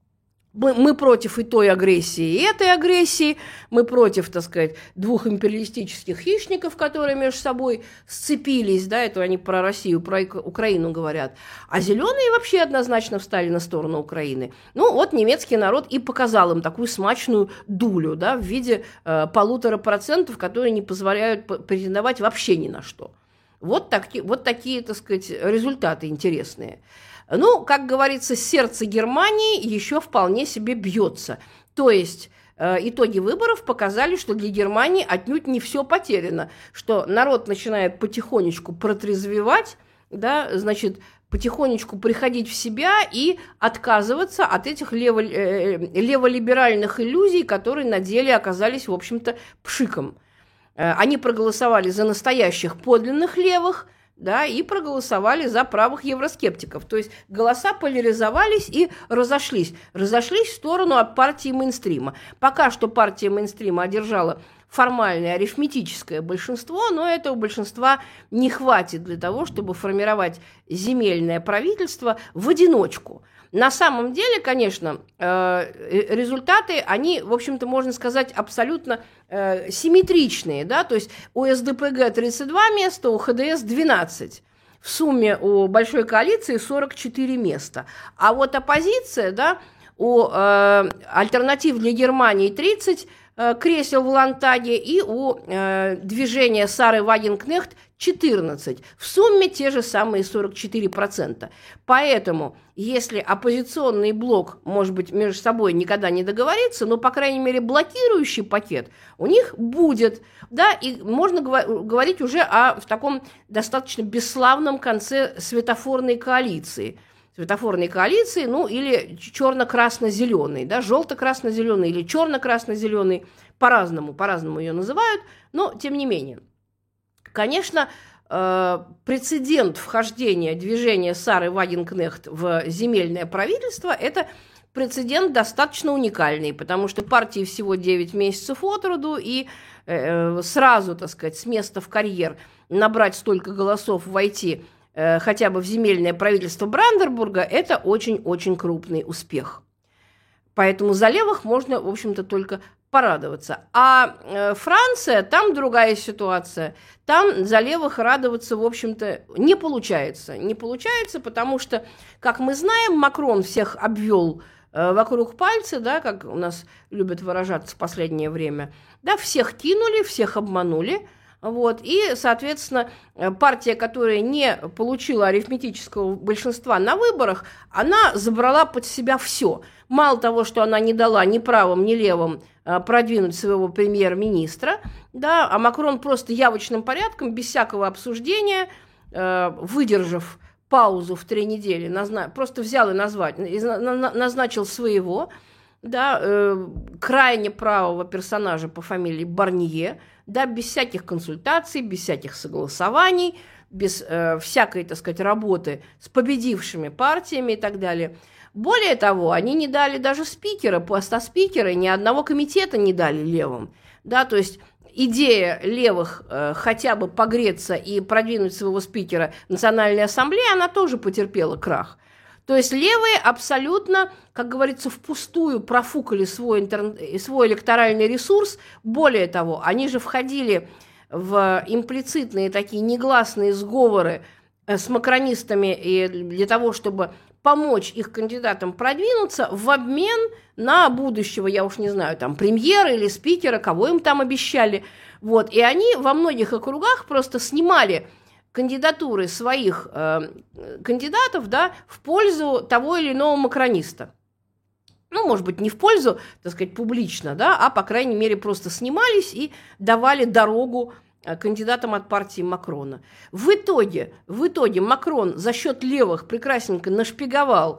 B: мы против и той агрессии, и этой агрессии, мы против, так сказать, 2 империалистических хищников, которые между собой сцепились, да, это они про Россию, про Украину говорят, а зеленые вообще однозначно встали на сторону Украины. Ну, вот немецкий народ и показал им такую смачную дулю, да, в виде 1,5%, которые не позволяют претендовать вообще ни на что. Вот такие, так сказать, результаты интересные. Ну, как говорится, сердце Германии еще вполне себе бьется. То есть итоги выборов показали, что для Германии отнюдь не все потеряно, что народ начинает потихонечку протрезвевать, да, значит, потихонечку приходить в себя и отказываться от этих леволиберальных иллюзий, которые на деле оказались, в общем-то, пшиком. Они проголосовали за настоящих подлинных левых, да, и проголосовали за правых евроскептиков. То есть голоса поляризовались и разошлись в сторону от партии мейнстрима. Пока что партия мейнстрима одержала формальное арифметическое большинство, но этого большинства не хватит для того, чтобы формировать земельное правительство в одиночку. На самом деле, конечно, результаты, они, в общем-то, можно сказать, абсолютно симметричные, да, то есть у СДПГ 32 места, у ХДС 12. В сумме у большой коалиции 44 места. А вот оппозиция, да, у «Альтернатив для Германии» 30 кресел в Ландтаге и у движения Сары Вагенкнехт 14. В сумме те же самые 44%. Поэтому, если оппозиционный блок, может быть, между собой никогда не договорится, но, по крайней мере, блокирующий пакет у них будет, да, и можно говорить уже в таком достаточно бесславном конце светофорной коалиции. Светофорной коалиции, ну, или черно-красно-зеленый, да, желто-красно-зеленый или черно-красно-зеленый, по-разному ее называют, но тем не менее. Конечно, прецедент вхождения движения Сары Вагенкнехт в земельное правительство – это прецедент достаточно уникальный, потому что партии всего 9 месяцев от роду, и сразу, так сказать, с места в карьер набрать столько голосов, войти хотя бы в земельное правительство Бранденбурга – это очень-очень крупный успех. Поэтому за левых можно, в общем-то, только порадоваться. А Франция, там другая ситуация. Там за левых радоваться, в общем-то, не получается. Не получается, потому что, как мы знаем, Макрон всех обвел вокруг пальца, да, как у нас любят выражаться в последнее время. Да, всех кинули, всех обманули. Вот, и, соответственно, партия, которая не получила арифметического большинства на выборах, она забрала под себя все. Мало того, что она не дала ни правым, ни левым продвинуть своего премьер-министра, да, а Макрон просто явочным порядком, без всякого обсуждения, выдержав паузу в 3 недели, просто взял и назначил своего, да, крайне правого персонажа по фамилии Барнье, да, без всяких консультаций, без всяких согласований, без всякой, так сказать, работы с победившими партиями и так далее. Более того, они не дали даже спикера, поста спикера, ни одного комитета не дали левым. Да, то есть идея левых хотя бы погреться и продвинуть своего спикера Национальной ассамблеи, она тоже потерпела крах. То есть левые абсолютно, как говорится, впустую профукали свой электоральный ресурс. Более того, они же входили в имплицитные такие негласные сговоры с макронистами и для того, чтобы помочь их кандидатам продвинуться в обмен на будущего, я уж не знаю, там, премьера или спикера, кого им там обещали. Вот. И они во многих округах просто снимали кандидатуры своих кандидатов, да, в пользу того или иного макрониста. Ну, может быть, не в пользу, так сказать, публично, да, а, по крайней мере, просто снимались и давали дорогу кандидатам от партии Макрона. В итоге Макрон за счет левых прекрасненько нашпиговал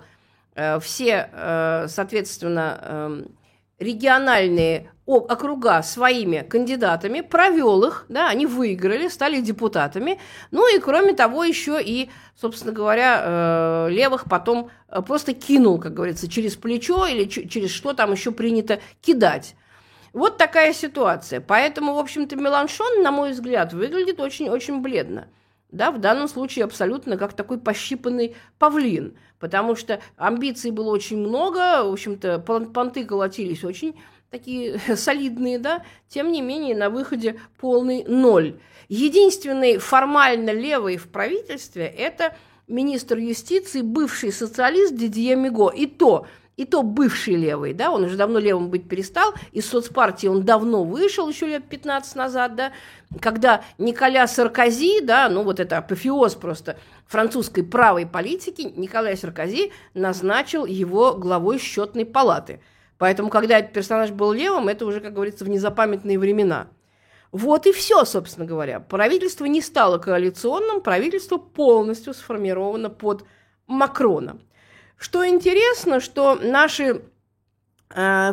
B: все, соответственно, региональные округа своими кандидатами, провел их, да, они выиграли, стали депутатами. Ну и, кроме того, еще и, собственно говоря, левых потом просто кинул, как говорится, через плечо или через что там еще принято кидать. Вот такая ситуация. Поэтому, в общем-то, Меланшон, на мой взгляд, выглядит очень-очень бледно. Да, в данном случае абсолютно как такой пощипанный павлин, потому что амбиций было очень много, в общем-то, понты колотились очень такие солидные, да, тем не менее на выходе полный ноль. Единственный формально левый в правительстве – это министр юстиции, бывший социалист Дидье Миго, и то бывший левый, да, он уже давно левым быть перестал, из соцпартии он давно вышел, еще лет 15 назад, да, когда Николя Саркози, да, ну вот это апофеоз просто французской правой политики, Николя Саркози назначил его главой счетной палаты. Поэтому, когда этот персонаж был левым, это уже, как говорится, в незапамятные времена. Вот и все, собственно говоря. Правительство не стало коалиционным, правительство полностью сформировано под Макрона. Что интересно, что наши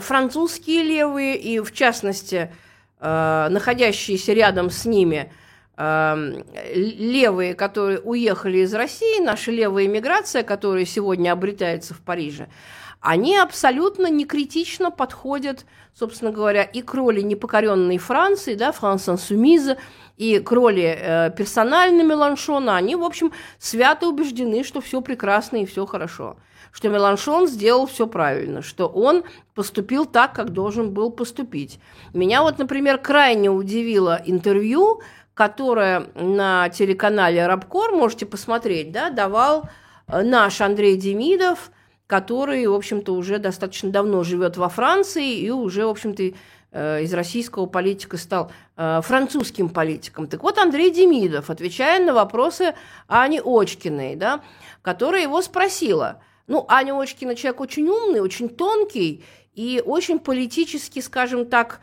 B: французские левые и, в частности, находящиеся рядом с ними левые, которые уехали из России, наша левая эмиграция, которая сегодня обретается в Париже, они абсолютно некритично подходят, собственно говоря, и к роли непокоренной Франции, да, France Insoumise, и к роли персональной Меланшона. Они, в общем, свято убеждены, что все прекрасно и все хорошо, что Меланшон сделал все правильно, что он поступил так, как должен был поступить. Меня вот, например, крайне удивило интервью, которое на телеканале Рабкор, можете посмотреть, да, давал наш Андрей Демидов, который, в общем-то, уже достаточно давно живет во Франции и уже, в общем-то, из российского политика стал французским политиком. Так вот, Андрей Демидов, отвечая на вопросы Ани Очкиной, да, которая его спросила. Ну, Аня Очкина человек очень умный, очень тонкий и очень политически, скажем так,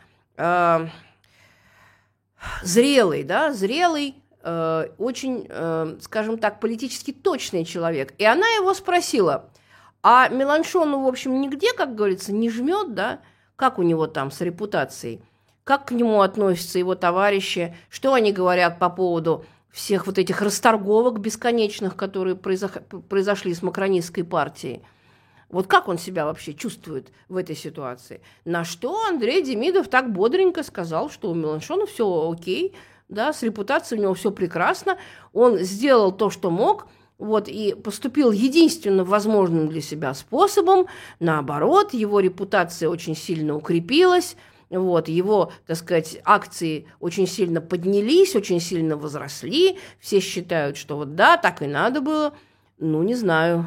B: зрелый, да, очень, скажем так, политически точный человек. И она его спросила, а Меланшону, в общем, нигде, как говорится, не жмет, да, как у него там с репутацией, как к нему относятся его товарищи, что они говорят по поводу всех вот этих расторговок бесконечных, которые произошли с макронистской партией. Вот как он себя вообще чувствует в этой ситуации? На что Андрей Демидов так бодренько сказал, что у Меланшона все окей, да, с репутацией у него все прекрасно, он сделал то, что мог, вот, и поступил единственно возможным для себя способом, наоборот, его репутация очень сильно укрепилась, вот, его, так сказать, акции очень сильно поднялись, очень сильно возросли, все считают, что вот да, так и надо было, ну, не знаю.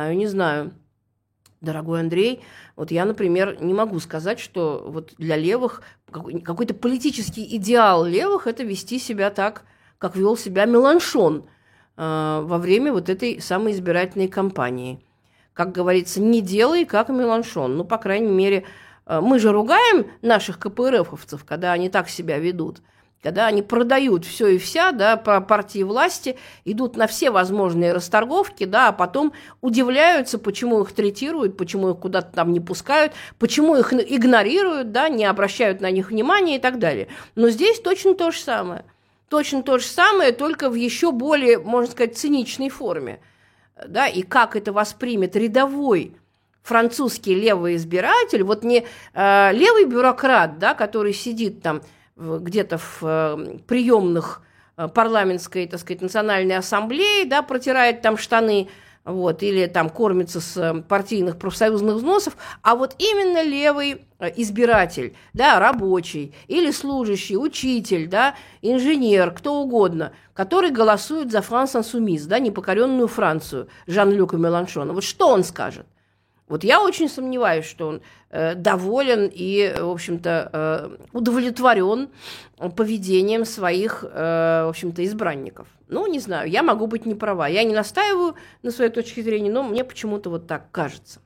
B: Дорогой Андрей, вот я, например, не могу сказать, что вот для левых какой-то политический идеал левых – это вести себя так, как вел себя Меланшон во время вот этой самой избирательной кампании. Как говорится, не делай, как Меланшон. Ну, по крайней мере, мы же ругаем наших КПРФовцев, когда они так себя ведут. Когда они продают все и вся, да, по партии власти, идут на все возможные расторговки, да, а потом удивляются, почему их третируют, почему их куда-то там не пускают, почему их игнорируют, да, не обращают на них внимания и так далее. Но здесь точно то же самое. Точно то же самое, только в еще более, можно сказать, циничной форме. Да, и как это воспримет рядовой французский левый избиратель, вот не левый бюрократ, да, который сидит там, где-то в приемных парламентской, так сказать, национальной ассамблеи, да, протирает там штаны, вот, или там кормится с партийных профсоюзных взносов, а вот именно левый избиратель, да, рабочий или служащий, учитель, да, инженер, кто угодно, который голосует за France Insoumise, да, непокоренную Францию Жан-Люка Меланшона. Вот что он скажет? Вот я очень сомневаюсь, что он доволен и, в общем-то, удовлетворен поведением своих, в общем-то, избранников. Ну, не знаю, я могу быть не права. Я не настаиваю на своей точке зрения, но мне почему-то вот так кажется.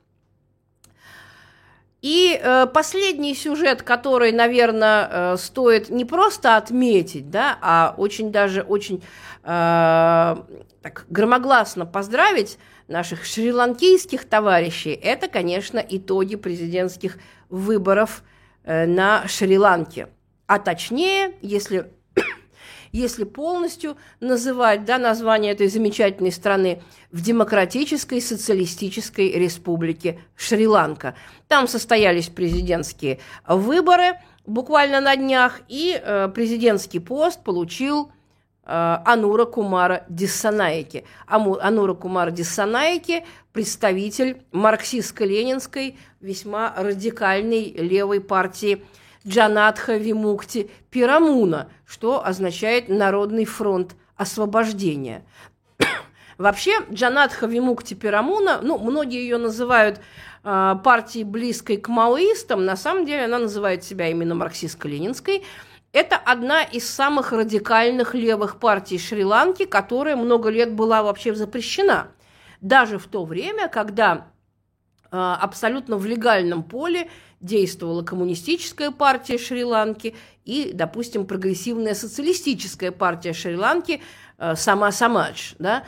B: И последний сюжет, который, наверное, стоит не просто отметить, да, а очень даже очень так громогласно поздравить наших шри-ланкийских товарищей, это, конечно, итоги президентских выборов на Шри-Ланке. А точнее, если полностью называть, да, название этой замечательной страны, в Демократической социалистической республике Шри-Ланка. Там состоялись президентские выборы буквально на днях, и президентский пост получил Анура Кумара Диссанаики. Анура Кумара Диссанаики – представитель марксистско-ленинской, весьма радикальной левой партии Джанатха Вимукти Пирамуна, что означает «Народный фронт освобождения». Вообще, Джанатха Вимукти Пирамуна, ну, многие ее называют партией, близкой к маоистам, на самом деле она называет себя именно марксистско-ленинской. Это одна из самых радикальных левых партий Шри-Ланки, которая много лет была вообще запрещена. Даже в то время, когда абсолютно в легальном поле действовала коммунистическая партия Шри-Ланки и, допустим, прогрессивная социалистическая партия Шри-Ланки, сама Самадж, да.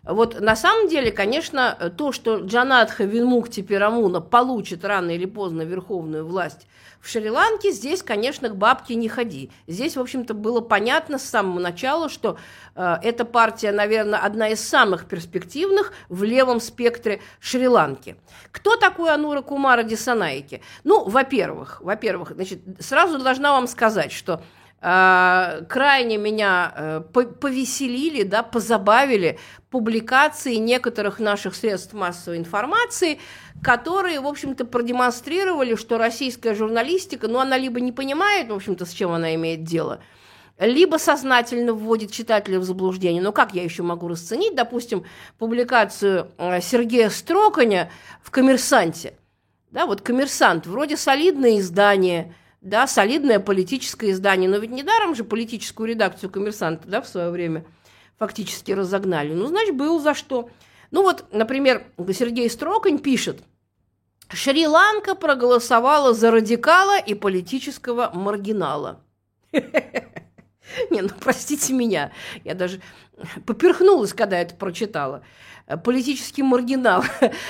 B: Вот на самом деле, конечно, то, что Джанатха Вимукти Пирамуна получит рано или поздно верховную власть в Шри-Ланке, здесь, конечно, к бабке не ходи. Здесь, в общем-то, было понятно с самого начала, что эта партия, наверное, одна из самых перспективных в левом спектре Шри-Ланки. Кто такой Анура Кумара Дисанайке? Ну, во-первых, значит, сразу должна вам сказать, что крайне меня повеселили, да, позабавили публикации некоторых наших средств массовой информации, которые, в общем-то, продемонстрировали, что российская журналистика, ну, она либо не понимает, в общем-то, с чем она имеет дело, либо сознательно вводит читателя в заблуждение. Но как я еще могу расценить, допустим, публикацию Сергея Строканя в «Коммерсанте»? Да, вот «Коммерсант» вроде солидное издание, да, солидное политическое издание, но ведь недаром же политическую редакцию «Коммерсанта», да, в свое время фактически разогнали. Ну, значит, было за что. Ну вот, например, Сергей Строкань пишет: «Шри-Ланка проголосовала за радикала и политического маргинала». Не, ну, простите меня, я даже поперхнулась, когда это прочитала. Политический маргинал.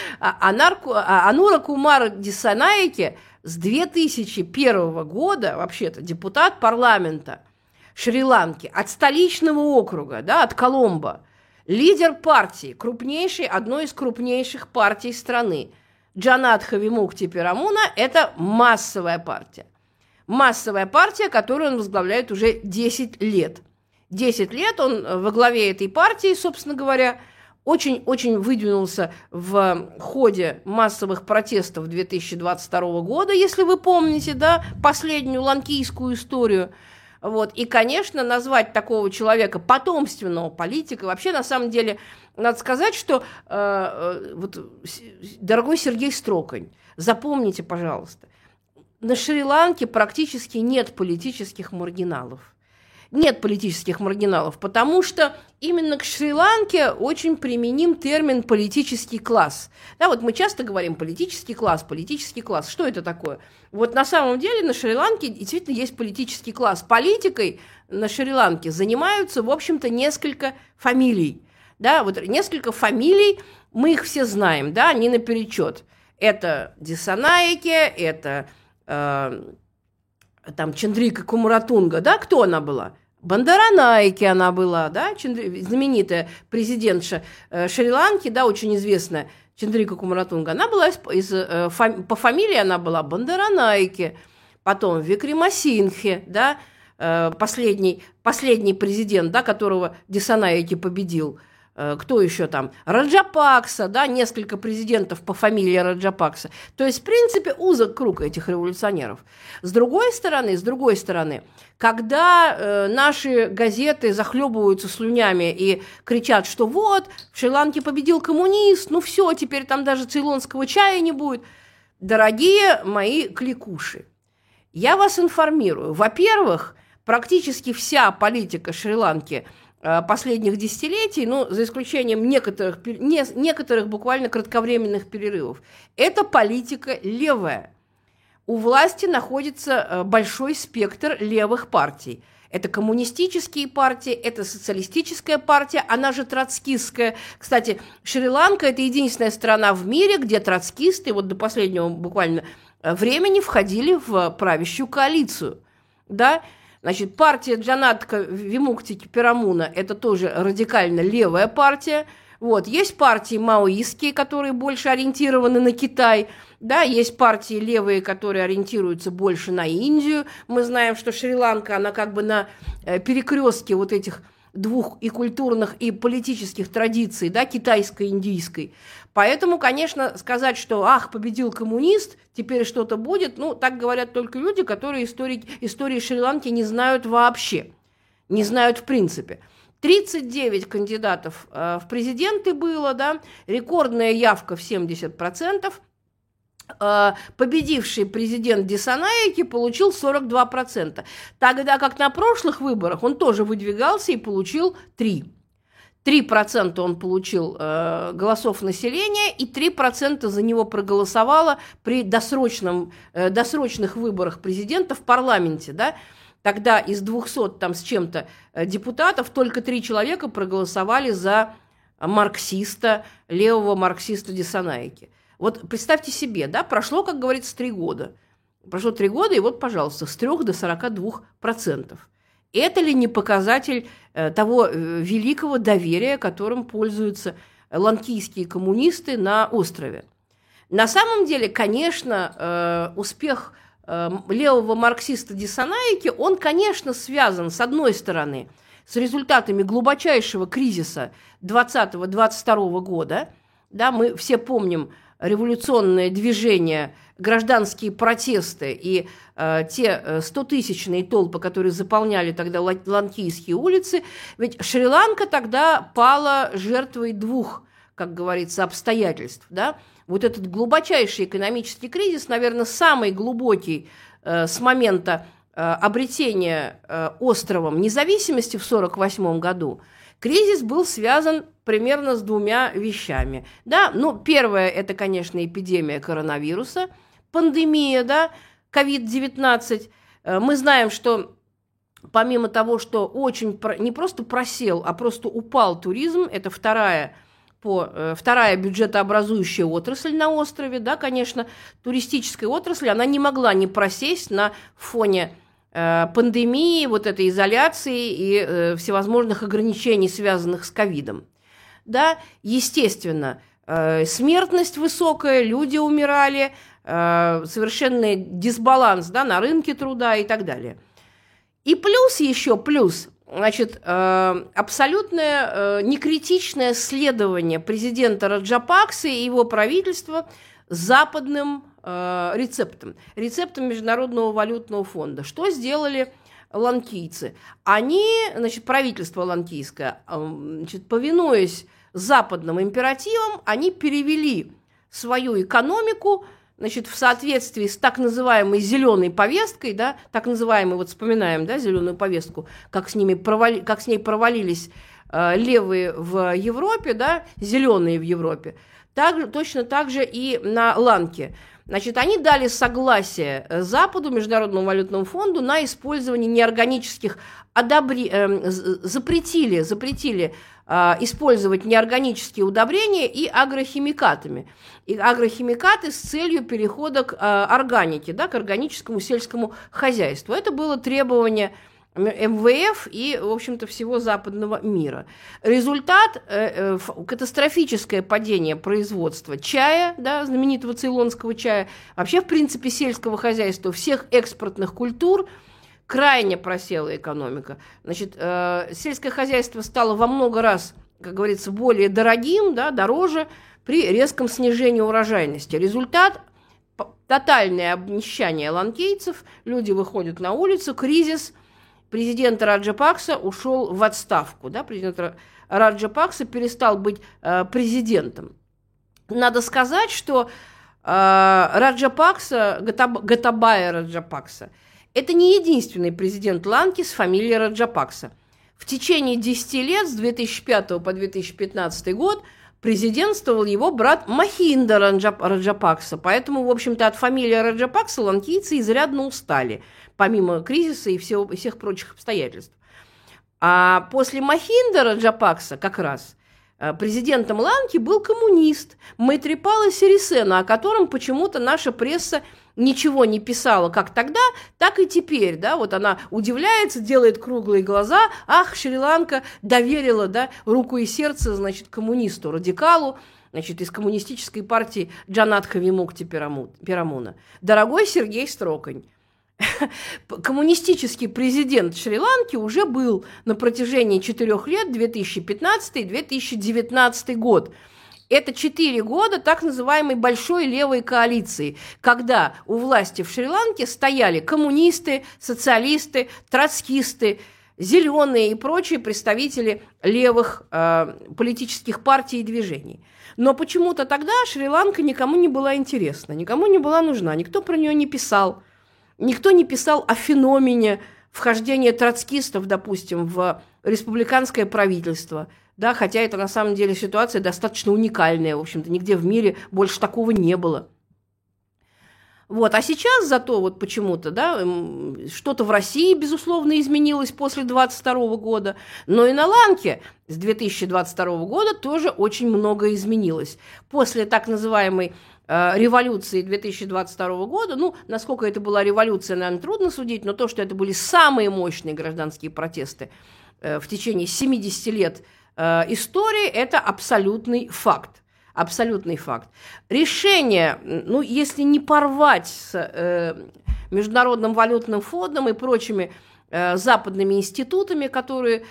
B: Анура Кумара Дисанайке с 2001 года, вообще-то, депутат парламента Шри-Ланки от столичного округа, да, от Коломбо, лидер партии, одной из крупнейших партий страны. Джанатха Вимукти Пирамуна – это массовая партия. Массовая партия, которую он возглавляет уже 10 лет. 10 лет он во главе этой партии, собственно говоря, очень выдвинулся в ходе массовых протестов 2022 года, если вы помните, да, последнюю ланкийскую историю. Вот. И, конечно, назвать такого человека потомственного политика, вообще, на самом деле, надо сказать, что, вот, дорогой Сергей Строкань, запомните, пожалуйста, на Шри-Ланке практически нет политических маргиналов. Нет политических маргиналов, потому что именно к Шри-Ланке очень применим термин «политический класс». Да, вот мы часто говорим «политический класс», «политический класс». Что это такое? Вот на самом деле на Шри-Ланке действительно есть политический класс. Политикой на Шри-Ланке занимаются, в общем-то, несколько фамилий. Да, вот несколько фамилий, мы их все знаем, да, они наперечет. Это Дисанайке, это там Чандрика Кумаратунга, да, кто она была? Бандаранайке она была, да, знаменитая президентша Шри-Ланки, да, очень известная Чандрика Кумаратунга. Она была по фамилии она была Бандаранайке, потом Викремасинхе, да, последний президент, да, которого Дисанайке победил. Кто еще там? Раджапакса, да, несколько президентов по фамилии Раджапакса. То есть, в принципе, узок круг этих революционеров. С другой стороны, когда наши газеты захлебываются слюнями и кричат, что вот, в Шри-Ланке победил коммунист, ну все, теперь там даже цейлонского чая не будет. Дорогие мои кликуши, я вас информирую. Во-первых, практически вся политика Шри-Ланки последних десятилетий, ну, за исключением некоторых буквально кратковременных перерывов, это политика левая. У власти находится большой спектр левых партий. Это коммунистические партии, это социалистическая партия, она же троцкистская. Кстати, Шри-Ланка – это единственная страна в мире, где троцкисты вот до последнего буквально времени входили в правящую коалицию, да. Значит, партия Джанатха Вимукти Пирамуна – это тоже радикально левая партия. Вот. Есть партии маоистские, которые больше ориентированы на Китай. Да, есть партии левые, которые ориентируются больше на Индию. Мы знаем, что Шри-Ланка, она как бы на перекрестке вот этих двух и культурных, и политических традиций, да, китайской и индийской. Поэтому, конечно, сказать, что «ах, победил коммунист, теперь что-то будет», ну, так говорят только люди, которые истории Шри-Ланки не знают вообще, не знают в принципе. 39 кандидатов в президенты было, да, рекордная явка в 70%. Победивший президент Дисанайке получил 42%, тогда как на прошлых выборах он тоже выдвигался и получил 3%. 3% он получил голосов населения, и 3% за него проголосовало при досрочных выборах президента в парламенте, да? Тогда из 200 там с чем-то депутатов только 3 человека проголосовали за марксиста, левого марксиста Десанайки. Вот представьте себе, да, прошло, как говорится, 3 года. Прошло 3 года, и вот, пожалуйста, с 3 до 42%. Это ли не показатель того великого доверия, которым пользуются ланкийские коммунисты на острове? На самом деле, конечно, успех левого марксиста Десанайки, он, конечно, связан, с одной стороны, с результатами глубочайшего кризиса 20-22 года. Да, мы все помним революционное движение, гражданские протесты и те 100-тысячные толпы, которые заполняли тогда ланкийские улицы. Ведь Шри-Ланка тогда пала жертвой 2, как говорится, обстоятельств. Да? Вот этот глубочайший экономический кризис, наверное, самый глубокий с момента обретения островом независимости в 1948 году, кризис был связан примерно с 2 вещами. Да? Ну, первое – это, конечно, эпидемия коронавируса, пандемия, да, COVID-19. Мы знаем, что помимо того, что очень не просто просел, а просто упал туризм, это вторая бюджетообразующая отрасль на острове, да, конечно, туристическая отрасль, она не могла не просесть на фоне пандемии, вот этой изоляции и всевозможных ограничений, связанных с ковидом. Да, естественно, смертность высокая, люди умирали, совершенный дисбаланс, да, на рынке труда и так далее. И плюс, значит, абсолютное некритичное следование президента Раджапаксы и его правительства западным рецептом Международного валютного фонда. Что сделали ланкийцы? Они, значит, правительство ланкийское, значит, повинуясь западным императивам, они перевели свою экономику, значит, в соответствии с так называемой зеленой повесткой, да, так называемой, вот вспоминаем, да, зеленую повестку, как с ней провалились левые в Европе, да, зеленые в Европе, точно так же и на Ланке. Значит, они дали согласие Западу, Международному валютному фонду, на использование неорганических, запретили использовать неорганические удобрения и агрохимикаты с целью перехода к органике, да, к органическому сельскому хозяйству. Это было требование МВФ и, в общем-то, всего западного мира. Результат – катастрофическое падение производства чая, да, знаменитого цейлонского чая, вообще, в принципе, сельского хозяйства, всех экспортных культур. Крайне просела экономика. Значит, сельское хозяйство стало во много раз, как говорится, более дорогим, да, дороже при резком снижении урожайности. Результат – тотальное обнищание ланкийцев, люди выходят на улицу, кризис. Президент Раджапакса ушел в отставку. Да? Президент Раджапакса перестал быть президентом. Надо сказать, что Раджапакса, Готабая Раджапакса, это не единственный президент Ланки с фамилией Раджапакса. В течение 10 лет, с 2005 по 2015 год, президентствовал его брат Махинда Раджапакса. Поэтому, в общем-то, от фамилии Раджапакса ланкийцы изрядно устали, помимо кризиса и всех прочих обстоятельств. А после Махинда Раджапакса как раз президентом Ланки был коммунист Майтрипала Сирисена, о котором почему-то наша пресса ничего не писала как тогда, так и теперь. Да? Вот она удивляется, делает круглые глаза. Ах, Шри-Ланка доверила, да, руку и сердце, значит, коммунисту, радикалу, значит, из коммунистической партии Джанатха Вимукти Пирамуна. Дорогой Сергей Строкань, коммунистический президент Шри-Ланки уже был на протяжении 4 лет, 2015-2019 год. Это 4 года так называемой большой левой коалиции, когда у власти в Шри-Ланке стояли коммунисты, социалисты, троцкисты, зеленые и прочие представители левых политических партий и движений. Но почему-то тогда Шри-Ланка никому не была интересна, никому не была нужна, никто про нее не писал. Никто не писал о феномене вхождения троцкистов, допустим, в республиканское правительство. Да, хотя это на самом деле ситуация достаточно уникальная. В общем-то, нигде в мире больше такого не было. Вот. А сейчас зато вот почему-то, да, что-то в России, безусловно, изменилось после 2022 года, но и на Ланке с 2022 года тоже очень много изменилось. После так называемой революции 2022 года, ну, насколько это была революция, наверное, трудно судить, но то, что это были самые мощные гражданские протесты в течение 70 лет истории, это абсолютный факт. Абсолютный факт. Решение, ну, если не порвать с Международным валютным фондом и прочими западными институтами, которые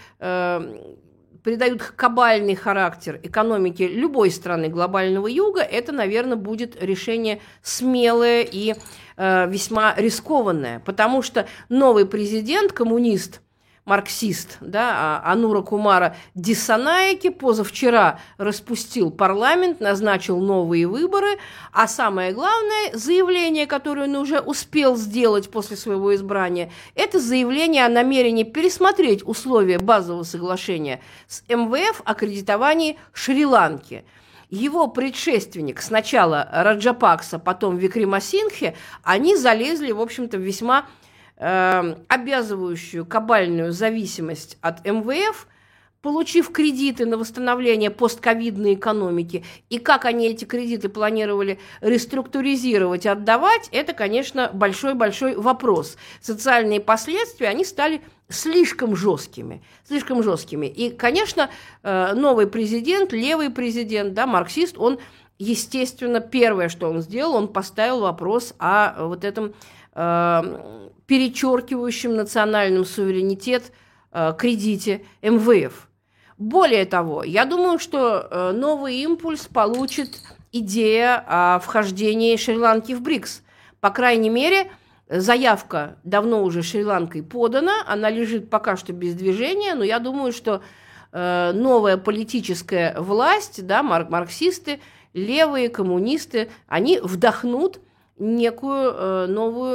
B: придают кабальный характер экономике любой страны глобального юга, это, наверное, будет решение смелое и весьма рискованное, потому что новый президент, коммунист, марксист, да, Анура Кумара Дисанаики позавчера распустил парламент, назначил новые выборы, а самое главное, заявление, которое он уже успел сделать после своего избрания, это заявление о намерении пересмотреть условия базового соглашения с МВФ о кредитовании Шри-Ланки. Его предшественник, сначала Раджапакса, потом Викремасингхе, они залезли, в общем-то, в весьма обязывающую кабальную зависимость от МВФ, получив кредиты на восстановление постковидной экономики, и как они эти кредиты планировали реструктуризировать, отдавать, это, конечно, большой-большой вопрос. Социальные последствия, они стали слишком жесткими. И, конечно, новый президент, левый президент, да, марксист, он, естественно, первое, что он сделал, он поставил вопрос о вот этом перечеркивающем национальным суверенитет кредите МВФ. Более того, я думаю, что новый импульс получит идея о вхождении Шри-Ланки в БРИКС. По крайней мере, заявка давно уже Шри-Ланкой подана, она лежит пока что без движения, но я думаю, что новая политическая власть, да, марксисты, левые, коммунисты, они вдохнут некую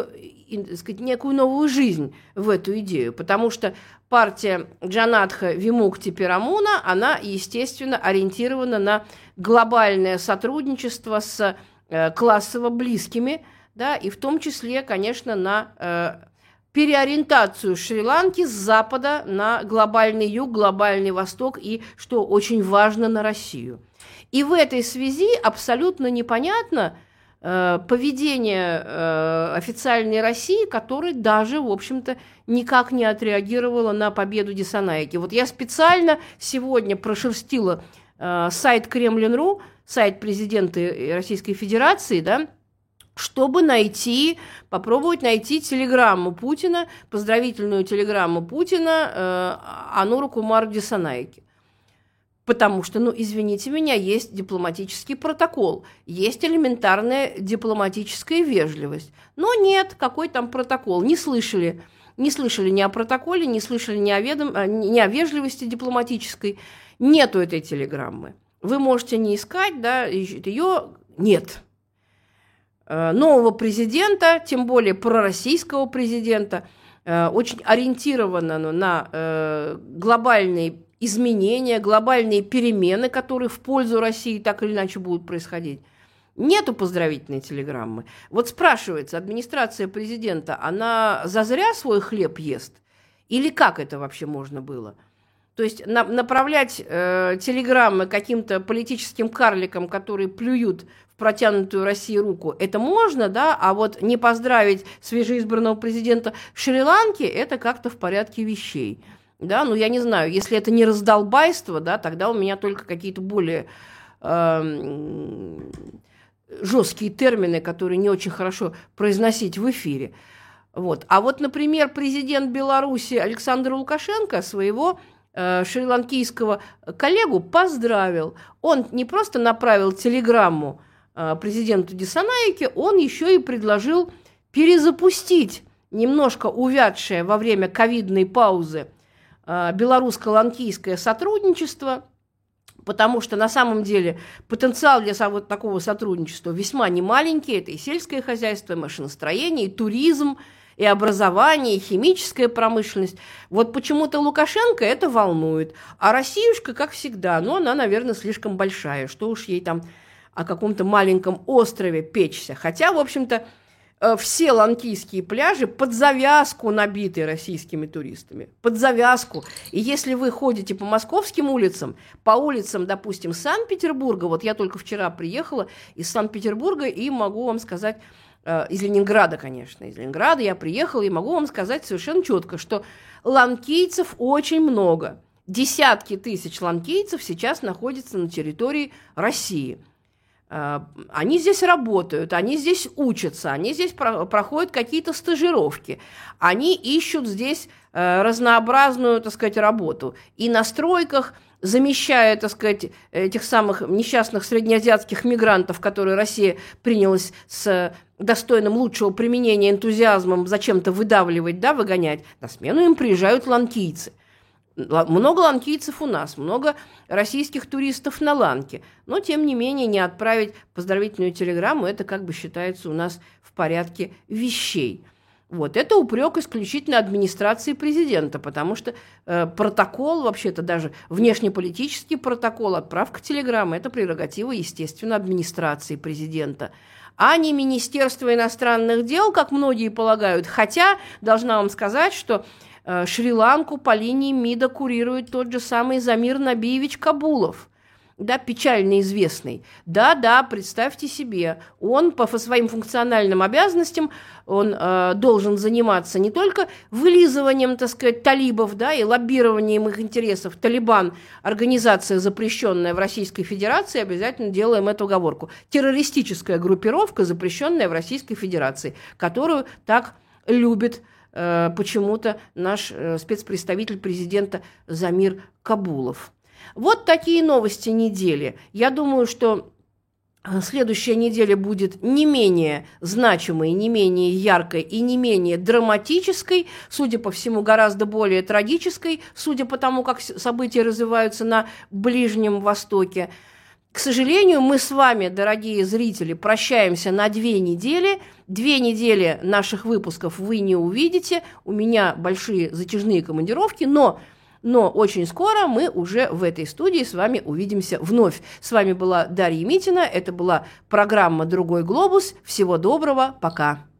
B: новую жизнь в эту идею, потому что партия Джанатха Вимукти Пирамуна, она, естественно, ориентирована на глобальное сотрудничество с классово близкими, да, и в том числе, конечно, на переориентацию Шри-Ланки с запада на глобальный юг, глобальный восток и, что очень важно, на Россию. И в этой связи абсолютно непонятно поведение официальной России, которая даже, в общем-то, никак не отреагировала на победу Дисанаики. Вот я специально сегодня прошерстила сайт Кремлин.ру, сайт президента Российской Федерации, да, чтобы попробовать найти телеграмму Путина, поздравительную телеграмму Путина Ануру Кумару Дисанаики. Потому что, ну, извините меня, есть дипломатический протокол, есть элементарная дипломатическая вежливость. Но нет, какой там протокол? Не слышали ни о протоколе, не слышали ни о вежливости дипломатической. Нету этой телеграммы. Вы можете не искать, да, ее нет. Нового президента, тем более пророссийского президента, очень ориентировано на глобальные изменения, глобальные перемены, которые в пользу России так или иначе будут происходить. Нету поздравительной телеграммы. Вот спрашивается, администрация президента, она зазря свой хлеб ест? Или как это вообще можно было? То есть направлять телеграммы каким-то политическим карликам, которые плюют в протянутую России руку, это можно, да, а вот не поздравить свежеизбранного президента Шри-Ланки, это как-то в порядке вещей. Да, ну я не знаю, если это не раздолбайство, да, тогда у меня только какие-то более жесткие термины, которые не очень хорошо произносить в эфире. Вот. А вот, например, президент Беларуси Александр Лукашенко своего шри-ланкийского коллегу поздравил. Он не просто направил телеграмму президенту Дисанаике, он еще и предложил перезапустить немножко увядшее во время ковидной паузы белорусско-ланкийское сотрудничество, потому что на самом деле потенциал для вот такого сотрудничества весьма немаленький. Это и сельское хозяйство, и машиностроение, и туризм, и образование, и химическая промышленность. Вот почему-то Лукашенко это волнует. А Россиюшка, как всегда, но она, наверное, слишком большая. Что уж ей там о каком-то маленьком острове печься. Хотя, в общем-то, все ланкийские пляжи под завязку набиты российскими туристами. Под завязку. И если вы ходите по московским улицам, по улицам, допустим, Санкт-Петербурга, вот я только вчера приехала из Санкт-Петербурга и могу вам сказать, из Ленинграда, конечно, из Ленинграда я приехала и могу вам сказать совершенно четко, что ланкийцев очень много. Десятки тысяч ланкийцев сейчас находятся на территории России. Они здесь работают, они здесь учатся, они здесь проходят какие-то стажировки, они ищут здесь разнообразную, так сказать, работу. И на стройках, замещая, так сказать, этих самых несчастных среднеазиатских мигрантов, которые Россия принялась с достойным лучшего применения энтузиазмом зачем-то выдавливать, да, выгонять, на смену им приезжают ланкийцы. Много ланкийцев у нас, много российских туристов на Ланке, но, тем не менее, не отправить поздравительную телеграмму, это как бы считается у нас в порядке вещей. Вот. Это упрек исключительно администрации президента, потому что протокол, вообще-то даже внешнеполитический протокол, отправка телеграммы – это прерогатива, естественно, администрации президента, а не Министерства иностранных дел, как многие полагают. Хотя, должна вам сказать, что Шри-Ланку по линии МИДа курирует тот же самый Замир Набиевич Кабулов, да, печально известный. Да, представьте себе, он по своим функциональным обязанностям он должен заниматься не только вылизыванием, так сказать, талибов, да, и лоббированием их интересов. Талибан – организация, запрещенная в Российской Федерации, обязательно делаем эту оговорку. Террористическая группировка, запрещенная в Российской Федерации, которую так любит почему-то наш спецпредставитель президента Замир Кабулов. Вот такие новости недели. Я думаю, что следующая неделя будет не менее значимой, не менее яркой и не менее драматической, судя по всему, гораздо более трагической, судя по тому, как события развиваются на Ближнем Востоке. К сожалению, мы с вами, дорогие зрители, прощаемся на 2 недели. 2 недели наших выпусков вы не увидите. У меня большие затяжные командировки, но очень скоро мы уже в этой студии с вами увидимся вновь. С вами была Дарья Митина. Это была программа «Другой глобус». Всего доброго. Пока.